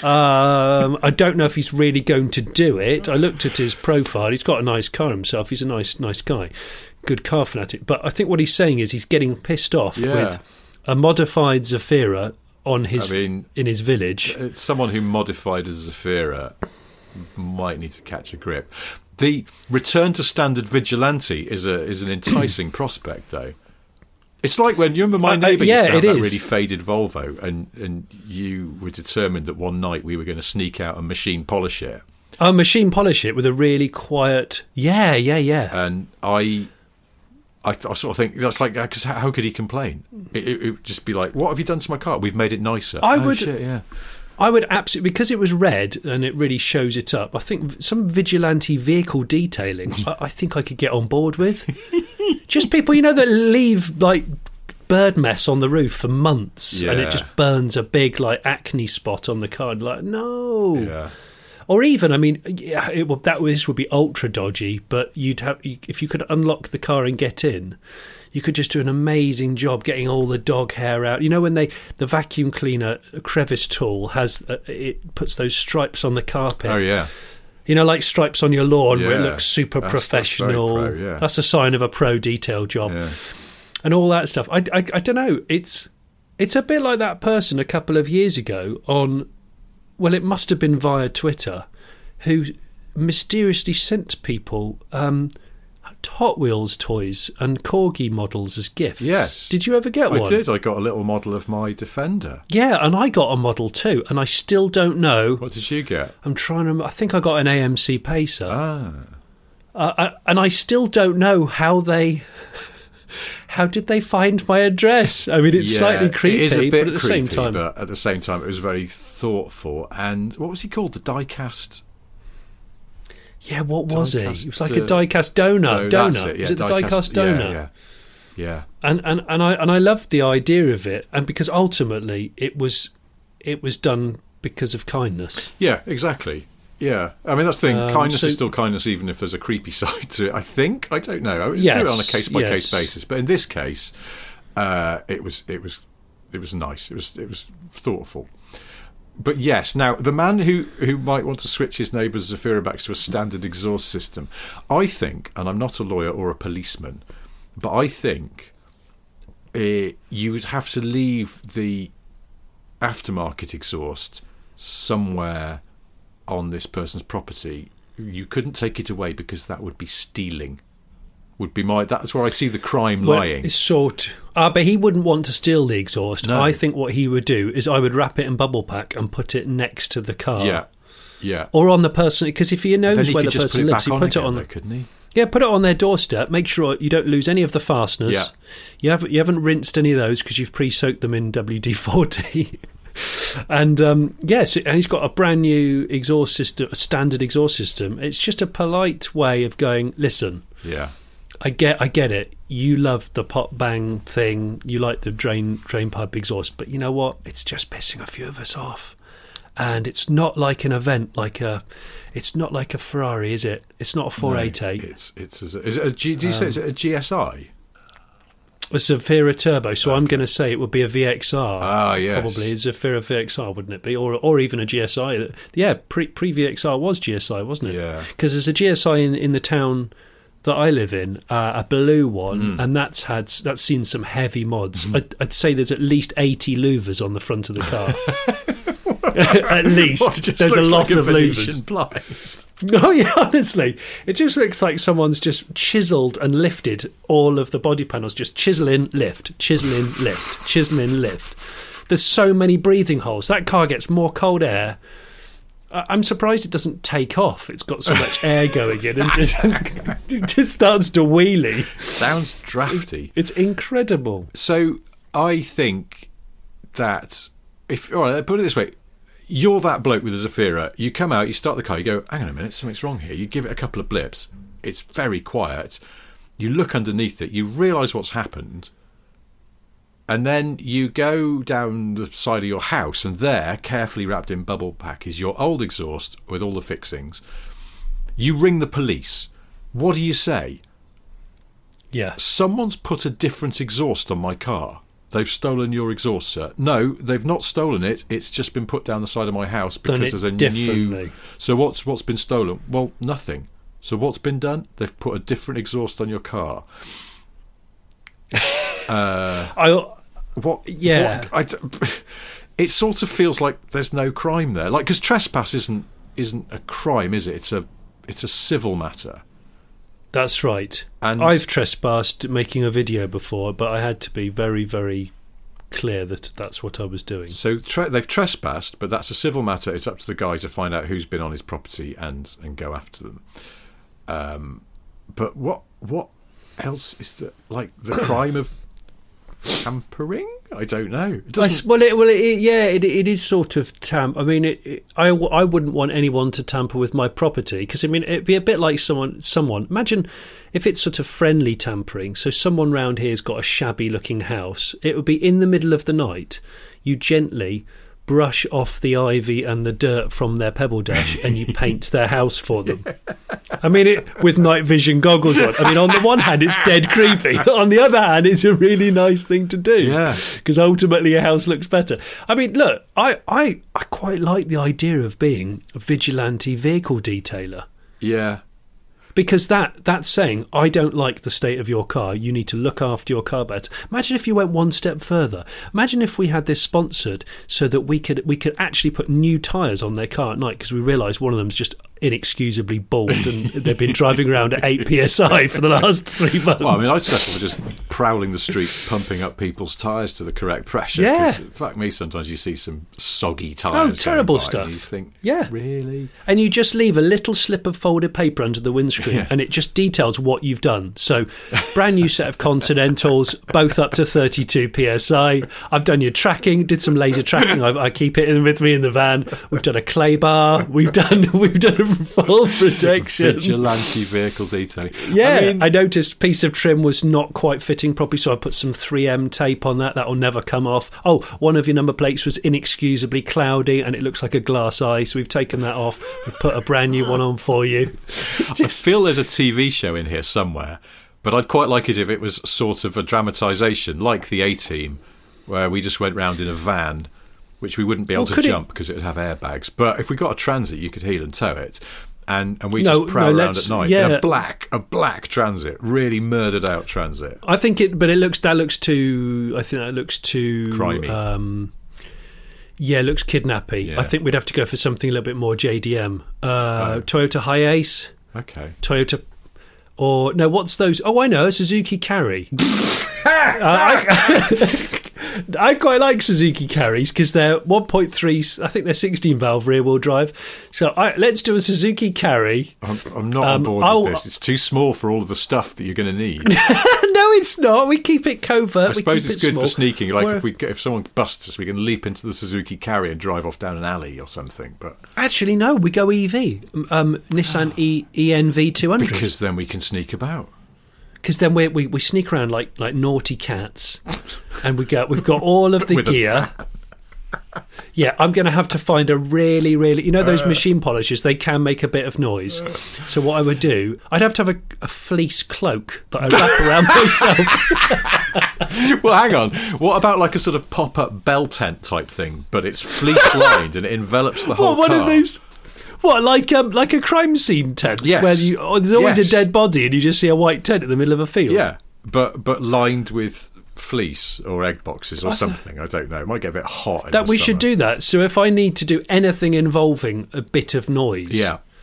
I don't know if he's really going to do it. I looked at his profile. He's got a nice car himself. He's a nice guy. Good car fanatic. But I think what he's saying is he's getting pissed off with a modified Zafira in his village. Someone who modified a Zafira might need to catch a grip. The return to standard vigilante is an enticing prospect, though. It's like when you remember my neighbour used to have that really faded Volvo, and you were determined that one night we were going to sneak out and machine polish it. Oh, machine polish it with a really quiet. Yeah. And I sort of think that's like, because how could he complain? It would just be like, what have you done to my car? We've made it nicer. I would absolutely, because it was red and it really shows it up. I think some vigilante vehicle detailing, I think I could get on board with. Just people, that leave like bird mess on the roof for months, and it just burns a big like acne spot on the car. And like, no. Yeah. Or even, this would be ultra dodgy, but if you could unlock the car and get in, you could just do an amazing job getting all the dog hair out. When the vacuum cleaner crevice tool it puts those stripes on the carpet. Oh yeah. Like stripes on your lawn where it looks super professional. That's very pro, yeah. That's a sign of a pro detail job. Yeah. And all that stuff. I don't know. It's a bit like that person a couple of years ago on, well, it must have been via Twitter, who mysteriously sent people Hot Wheels toys and Corgi models as gifts. Yes. Did you ever get one? I did. I got a little model of my Defender. Yeah, and I got a model too, and I still don't know. What did you get? I think I got an AMC Pacer. And I still don't know how did they find my address? I mean, it's slightly creepy, it is a bit but at the same time, it was very thoughtful. And what was he called? The die-cast... Yeah, what was it? It was like a die-cast donut. That's it, yeah, was it the die-cast donut? Yeah. And I loved the idea of it, and because ultimately it was done because of kindness. Yeah, exactly. Yeah, I mean that's the thing. Kindness is still kindness, even if there's a creepy side to it. I think. I don't know. I would do it on a case by case basis, but in this case, it was nice. It was thoughtful. But yes, now the man who might want to switch his neighbour's Zafira back to a standard exhaust system, I think, and I'm not a lawyer or a policeman, but I think you would have to leave the aftermarket exhaust somewhere on this person's property. You couldn't take it away because that would be stealing. That's where I see the crime lying. It's but he wouldn't want to steal the exhaust. No. I think what he would do is I would wrap it in bubble pack and put it next to the car. Yeah. Or on the person, because if he knows where the person lives, he put it on there, couldn't he? Yeah, put it on their doorstep. Make sure you don't lose any of the fasteners. Yeah. You haven't rinsed any of those because you've pre-soaked them in WD-40. And and he's got a brand new exhaust system, a standard exhaust system. It's just a polite way of going, listen. Yeah. I get it. You love the pop bang thing. You like the drain pipe exhaust, but you know what? It's just pissing a few of us off. And it's not like an event, it's not like a Ferrari, is it? It's not a 488. No, do you say it's a GSI? A Zafira Turbo, so I'm going to say it would be a VXR. Ah, yes. Probably a Zafira VXR, wouldn't it be? Or even a GSI. Yeah, pre-VXR was GSI, wasn't it? Yeah. Because there's a GSI in the town that I live in, a blue one, and that's seen some heavy mods. I'd say there's at least 80 louvers on the front of the car. At least. There's a lot of louvers. Blind? Oh yeah, honestly, it just looks like someone's just chiseled and lifted all of the body panels. Just chisel in, lift, chisel in, lift, chisel in, lift. There's so many breathing holes. That car gets more cold air. I'm surprised it doesn't take off. It's got so much air going in and it just starts to wheelie. Sounds drafty. It's incredible. So I think that all right, put it this way. You're that bloke with a Zafira. You come out, you start the car, you go, hang on a minute, something's wrong here. You give it a couple of blips. It's very quiet. You look underneath it. You realise what's happened. And then you go down the side of your house, and there, carefully wrapped in bubble pack, is your old exhaust with all the fixings. You ring the police. What do you say? Yeah. Someone's put a different exhaust on my car. They've stolen your exhaust, sir. No, they've not stolen it. It's just been put down the side of my house because there's a new... So what's been stolen? Well, nothing. So what's been done? They've put a different exhaust on your car. It sort of feels like there's no crime there. Like, because trespass isn't a crime, is it? It's a civil matter. That's right. And I've trespassed making a video before, but I had to be very, very clear that that's what I was doing. So they've trespassed, but that's a civil matter. It's up to the guy to find out who's been on his property and go after them. But what else is the crime of tampering? I don't know. It is sort of I mean, I wouldn't want anyone to tamper with my property, because I mean it'd be a bit like someone. Imagine if it's sort of friendly tampering. So someone round here's got a shabby looking house. It would be in the middle of the night. You gently brush off the ivy and the dirt from their pebble dash and you paint their house for them. I mean, with night vision goggles on. I mean, on the one hand, it's dead creepy. On the other hand, it's a really nice thing to do. Yeah. Because ultimately your house looks better. I mean, look, I quite like the idea of being a vigilante vehicle detailer. Yeah. Because that's saying, I don't like the state of your car. You need to look after your car better. Imagine if you went one step further. Imagine if we had this sponsored so that we could actually put new tyres on their car at night, because we realised one of them's just inexcusably bald and they've been driving around at 8 psi for the last 3 months. Well, I mean, I'd settle for just prowling the streets, pumping up people's tyres to the correct pressure. Yeah. Fuck me, sometimes you see some soggy tyres. Oh, terrible stuff. And you think, yeah. Really? And you just leave a little slip of folded paper under the windscreen and it just details what you've done. So, brand new set of Continentals, both up to 32 psi. I've done your tracking, did some laser tracking. I keep it in with me in the van. We've done a clay bar. We've done full protection. Vigilante vehicle detailing. Yeah, I noticed piece of trim was not quite fitting properly, so I put some 3M tape on that. That'll never come off. Oh, one of your number plates was inexcusably cloudy and it looks like a glass eye, so we've taken that off. We've put a brand new one on for you. I feel there's a TV show in here somewhere, but I'd quite like it if it was sort of a dramatisation, like the A-Team, where we just went round in a van, which we wouldn't be able to jump because it would have airbags. But if we got a Transit, you could heel and tow it. And we just prowl around at night in a black Transit, really murdered out Transit. I think that looks too crimey. It looks kidnappy. Yeah. I think we'd have to go for something a little bit more JDM. Toyota Hiace. Okay. Toyota, or no? What's those? Oh, I know, a Suzuki Carry. I quite like Suzuki Carries because they're 1.3. I think they're 16 valve rear wheel drive. So let's do a Suzuki Carry. I'm not on board with this. It's too small for all of the stuff that you're going to need. No, it's not. We keep it covert. I suppose it's good for sneaking. Like if someone busts us, we can leap into the Suzuki Carry and drive off down an alley or something. But actually, no, we go EV. Nissan ENV 200. Because then we can sneak about. Because then we sneak around like naughty cats, and we've got all of the gear. Yeah, I'm going to have to find a really, those machine polishers, they can make a bit of noise. So what I would do, I'd have to have a fleece cloak that I wrap around myself. Well, hang on. What about like a sort of pop-up bell tent type thing, but it's fleece lined and it envelops the whole car? One of those. What, like a crime scene tent? Yes. Where there's always a dead body and you just see a white tent in the middle of a field? Yeah, but lined with fleece or egg boxes or something. I don't know. It might get a bit hot in the summer. Should do that. So if I need to do anything involving a bit of noise,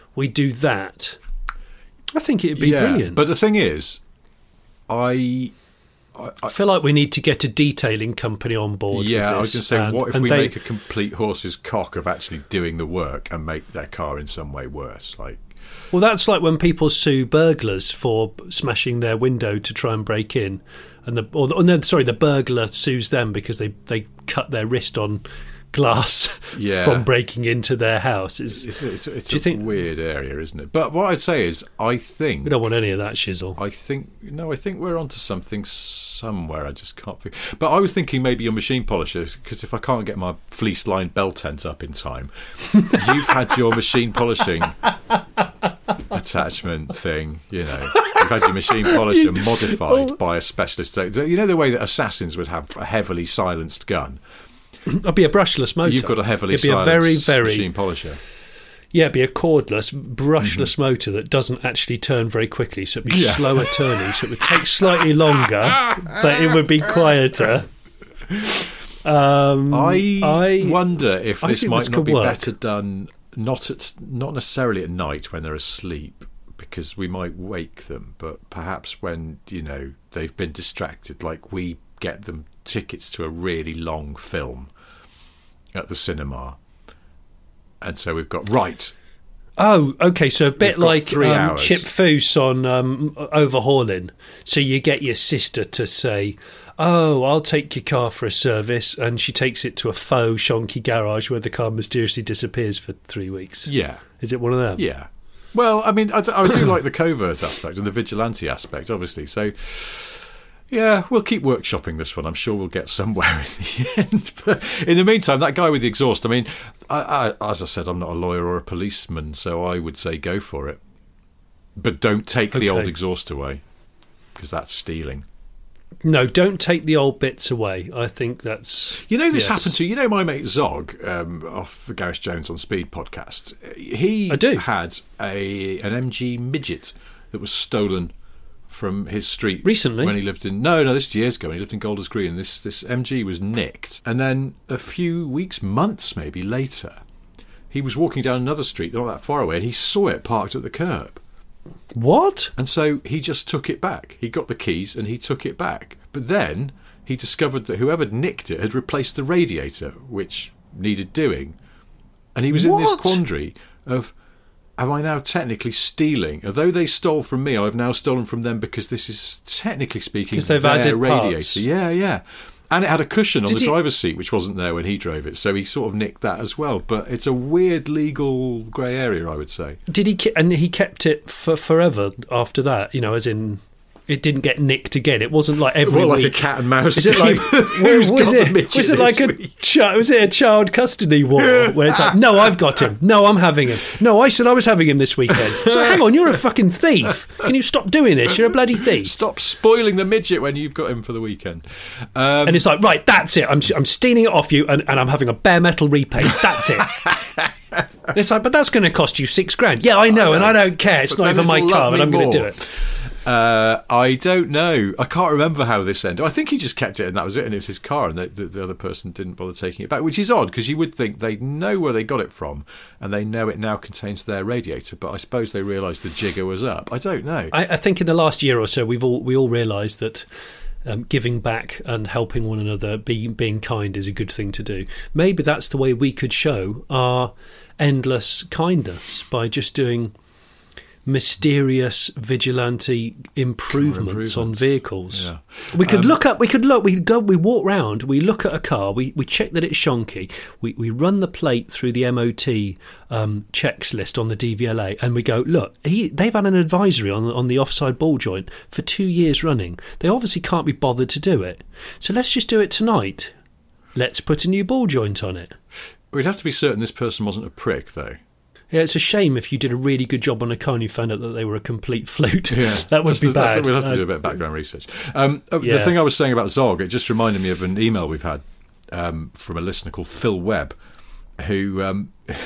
we do that, I think it'd be brilliant. But the thing is, I feel like we need to get a detailing company on board. Yeah, with this. I was going to say, what if we make a complete horse's cock of actually doing the work and make their car in some way worse? Well, that's like when people sue burglars for smashing their window to try and break in, and the burglar sues them because they cut their wrist on glass from breaking into their house. It's a weird area, isn't it? But what I'd say is, I think we don't want any of that shizzle. I think we're onto something somewhere. I just can't think. But I was thinking maybe your machine polisher, because if I can't get my fleece-lined bell tent up in time, you've had your machine polishing attachment thing. You've had your machine polisher modified by a specialist. You know the way that assassins would have a heavily silenced gun. It'd be a brushless motor. You've got a heavily silenced machine polisher. Yeah, it'd be a cordless, brushless motor that doesn't actually turn very quickly, so it'd be slower turning, so it would take slightly longer, but it would be quieter. I wonder if this might not be better done not necessarily at night when they're asleep, because we might wake them, but perhaps when they've been distracted, like we get them tickets to a really long film at the cinema, and so we've got Oh, okay, so a bit like Chip Foose on Overhauling. So you get your sister to say, "Oh, I'll take your car for a service," and she takes it to a faux shonky garage where the car mysteriously disappears for 3 weeks. Yeah. Is it one of them? Yeah. Well, I mean, I do like the covert aspect and the vigilante aspect, obviously. So, yeah, we'll keep workshopping this one. I'm sure we'll get somewhere in the end. But in the meantime, that guy with the exhaust, I mean, as I said, I'm not a lawyer or a policeman, so I would say go for it. But don't take the old exhaust away, because that's stealing. No, don't take the old bits away. I think that's... this happened to... my mate Zog, off the Gareth Jones on Speed podcast. He had an MG Midget that was stolen from his street recently when he lived in this is years ago when he lived in Golders Green, and this MG was nicked, and then a few months maybe later, he was walking down another street not that far away, and he saw it parked at the curb. What? And so he just took it back. He got the keys and he took it back, but then he discovered that whoever nicked it had replaced the radiator, which needed doing, and he was in this quandary of, am I now technically stealing? Although they stole from me, I've now stolen from them, because this is, technically speaking, their radiator. Parts. Yeah. And it had a cushion on the driver's seat, which wasn't there when he drove it, so he sort of nicked that as well. But it's a weird legal grey area, I would say. Did he? And he kept it for forever after that, as in... It didn't get nicked again. It wasn't like every week. Like a cat and mouse. Is it like was it a child custody war where it's like, no, I've got him. No, I'm having him. No, I said I was having him this weekend. So hang on, you're a fucking thief. Can you stop doing this? You're a bloody thief. Stop spoiling the midget when you've got him for the weekend. And it's like, right, that's it. I'm stealing it off you, and I'm having a bare metal repaint. That's it. And it's like, but that's going to cost you $6,000. Yeah, I know, and I don't care. It's not even my car, and I'm going to do it. I don't know. I can't remember how this ended. I think he just kept it and that was it, and it was his car, and the other person didn't bother taking it back, which is odd, because you would think they know where they got it from and they know it now contains their radiator, but I suppose they realised the jigger was up. I don't know. I think in the last year or so we all realised that giving back and helping one another, being kind, is a good thing to do. Maybe that's the way we could show our endless kindness, by just doing mysterious vigilante improvements on vehicles. Yeah. We could we walk round, we look at a car, we check that it's shonky, we run the plate through the MOT checks list on the DVLA, and we go, look, they've had an advisory on the offside ball joint for 2 years running. They obviously can't be bothered to do it, so let's just do it tonight. Let's put a new ball joint on it. We'd have to be certain this person wasn't a prick, though. Yeah, it's a shame if you did a really good job on a car and you found out that they were a complete flute. Yeah, that would be bad. We'll have to do a bit of background research. The thing I was saying about Zog, it just reminded me of an email we've had from a listener called Phil Webb, who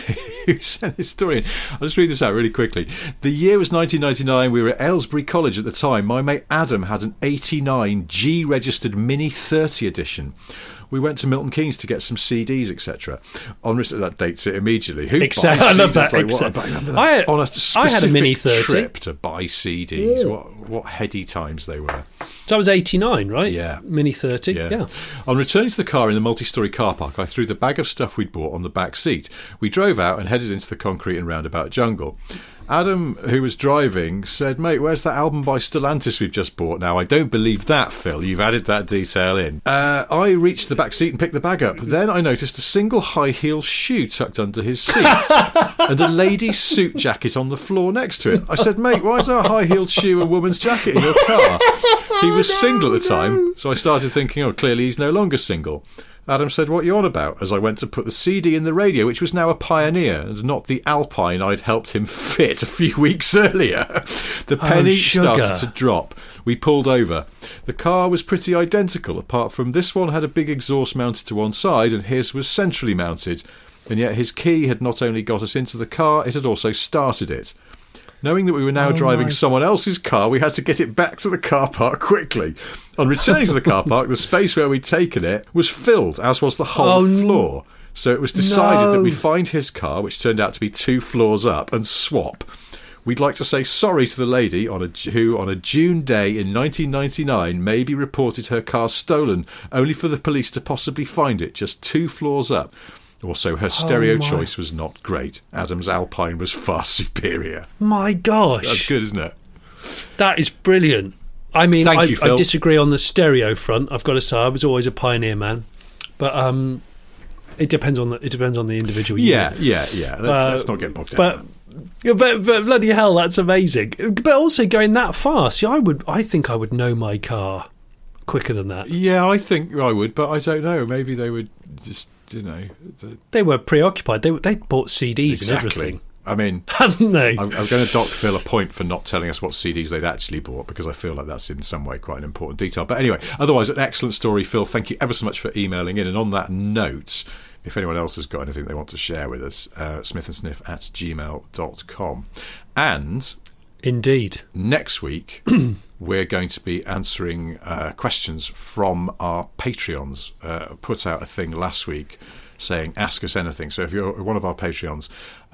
sent this story in. I'll just read this out really quickly. The year was 1999. We were at Aylesbury College at the time. My mate Adam had an 89 G-registered Mini 30 edition. We went to Milton Keynes to get some CDs, etc. That dates it immediately. Who buys CDs? I love that. Like, on a specific I had a Mini 30 trip to buy CDs. Yeah. What heady times they were. So I was 89, right? Yeah. Mini 30, yeah. On returning to the car in the multi-storey car park, I threw the bag of stuff we'd bought on the back seat. We drove out and headed into the concrete and roundabout jungle. Adam, who was driving, said, "Mate, where's that album by Stellantis we've just bought now? I don't believe that, Phil. You've added that detail in." I reached the back seat and picked the bag up. Then I noticed a single high-heeled shoe tucked under his seat and a lady's suit jacket on the floor next to it. I said, "Mate, why is there a high-heeled shoe and woman's jacket in your car?" He was single at the time, so I started thinking, clearly he's no longer single. Adam said, "What are you on about?" as I went to put the CD in the radio, which was now a Pioneer and not the Alpine I'd helped him fit a few weeks earlier. The penny started to drop. We pulled over. The car was pretty identical, apart from this one had a big exhaust mounted to one side and his was centrally mounted. And yet his key had not only got us into the car, it had also started it. Knowing that we were now driving someone else's car, we had to get it back to the car park quickly. On returning to the car park, the space where we'd taken it was filled, as was the whole floor. So it was decided that we'd find his car, which turned out to be 2 floors up, and swap. We'd like to say sorry to the lady who, on a June day in 1999, maybe reported her car stolen, only for the police to possibly find it just 2 floors up. Also, her stereo choice was not great. Adam's Alpine was far superior. My gosh. That's good, isn't it? That is brilliant. I mean, Thank you, Phil. I disagree on the stereo front. I've got to say, I was always a Pioneer man. But it depends on the individual unit. Yeah. Let's not get bogged down. But bloody hell, that's amazing. But also going that fast, I think I would know my car quicker than that. Yeah, I think I would, but I don't know. Maybe they would just... they were preoccupied. They bought CDs and everything. I mean, hadn't they? I'm going to dock Phil a point for not telling us what CDs they'd actually bought, because I feel like that's in some way quite an important detail. But anyway, otherwise, an excellent story, Phil. Thank you ever so much for emailing in. And on that note, if anyone else has got anything they want to share with us, smithandsniff@gmail.com. And indeed, next week we're going to be answering questions from our Patreons. Put out a thing last week saying ask us anything. So if you're one of our Patreons,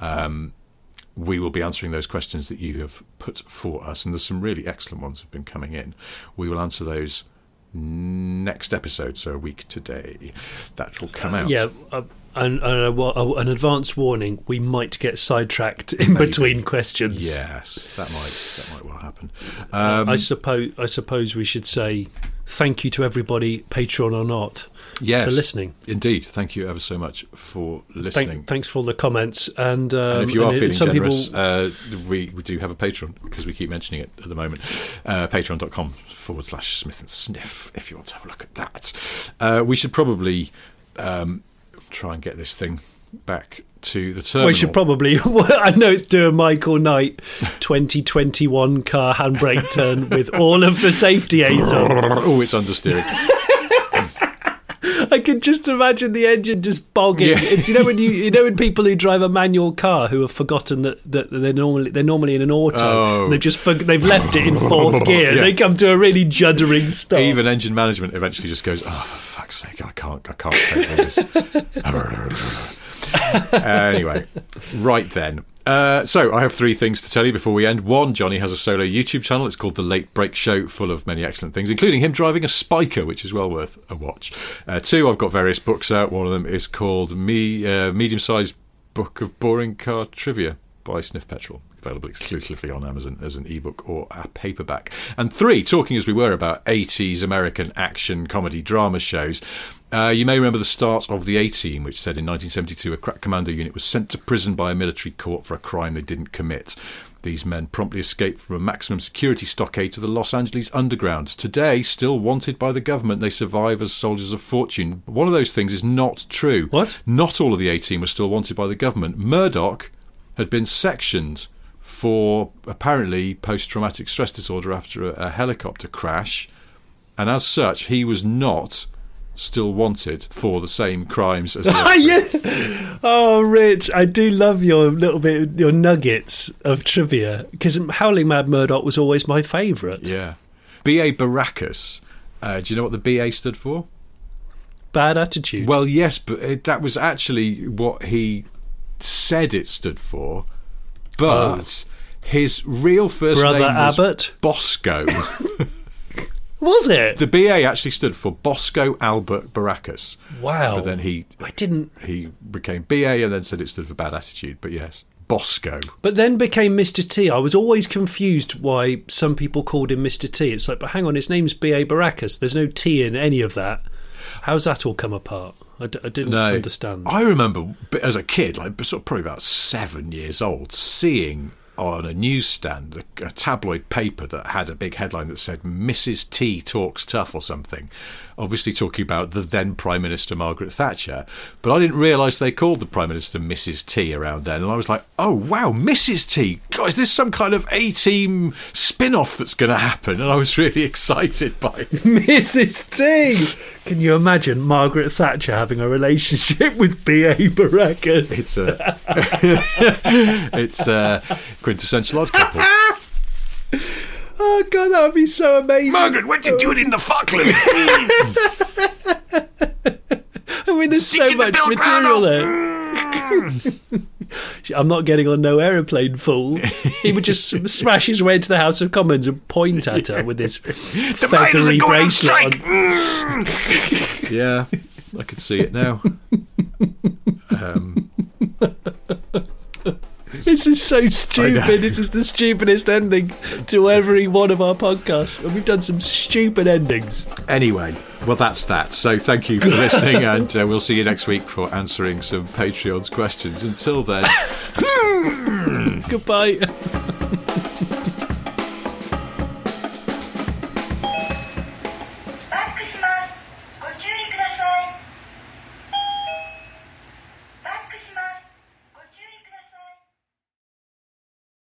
we will be answering those questions that you have put for us, and there's some really excellent ones have been coming in. We will answer those next episode, so a week today. That will come out. Yeah. And an advance warning: we might get sidetracked in between questions. Yes, that might well happen. I suppose we should say thank you to everybody, Patreon or not, for listening. Indeed, thank you ever so much for listening. Thanks for all the comments. And if you are feeling generous, we do have a Patreon, because we keep mentioning it at the moment. Patreon.com/Smith and Sniff, if you want to have a look at that. We should probably try and get this thing back to the terminal. We should probably, I know, do a Michael Knight 2021 car handbrake turn with all of the safety aids on. Oh, it's understeering. I can just imagine the engine just bogging. Yeah. It's when people who drive a manual car who have forgotten that they're normally in an auto, and they've left it in fourth gear, and they come to a really juddering stop. Even engine management eventually just goes, "Oh, for fuck's sake, I can't cope with this." Anyway, right then. So I have 3 things to tell you before we end. 1, Johnny has a solo YouTube channel. It's called The Late Break Show, full of many excellent things, including him driving a Spiker, which is well worth a watch. 2, I've got various books out. One of them is called Medium-Sized Book of Boring Car Trivia by Sniff Petrol, available exclusively on Amazon as an ebook or a paperback. And 3, talking as we were about 80s American action comedy drama shows, you may remember the start of The A-Team, which said in 1972 a crack commando unit was sent to prison by a military court for a crime they didn't commit. These men promptly escaped from a maximum security stockade to the Los Angeles underground. Today, still wanted by the government, they survive as soldiers of fortune. One of those things is not true. What? Not all of the A-Team was still wanted by the government. Murdoch had been sectioned for apparently post-traumatic stress disorder after a helicopter crash, and as such he was not still wanted for the same crimes as the yeah. Oh, Rich, I do love your nuggets of trivia, because Howling Mad Murdoch was always my favourite. Yeah. B.A. Baracus, do you know what the B.A. stood for? Bad attitude. Well, yes, but that was actually what he said it stood for, but his real first Brother name was Abbott? Bosco. Was it? The BA actually stood for Bosco Albert Baracus. Wow. But then he became BA and then said it stood for bad attitude. But yes, Bosco. But then became Mr. T. I was always confused why some people called him Mr. T. It's like, but hang on, his name's B.A. Baracus. There's no T in any of that. How's that all come apart? I didn't understand. I remember as a kid, like sort of probably about 7 years old, seeing on a newsstand a tabloid paper that had a big headline that said Mrs. T talks tough or something, obviously talking about the then Prime Minister Margaret Thatcher. But I didn't realise they called the Prime Minister Mrs. T around then, and I was like, oh wow, Mrs. T, God, is this some kind of A-Team spin-off that's going to happen? And I was really excited by it. Mrs. T! Can you imagine Margaret Thatcher having a relationship with B.A. Baracus? It's a quintessential odd couple. Oh God, that would be so amazing. Margaret, what you doing in the Falklands? I mean, there's so much material there. I'm not getting on no aeroplane, fool. He would just smash his way into the House of Commons and point at her with his feathery bracelet on. Yeah, I could see it now. This is so stupid. This is the stupidest ending to every one of our podcasts. And we've done some stupid endings. Anyway, well, that's that. So thank you for listening, and we'll see you next week for answering some Patreon's questions. Until then, goodbye.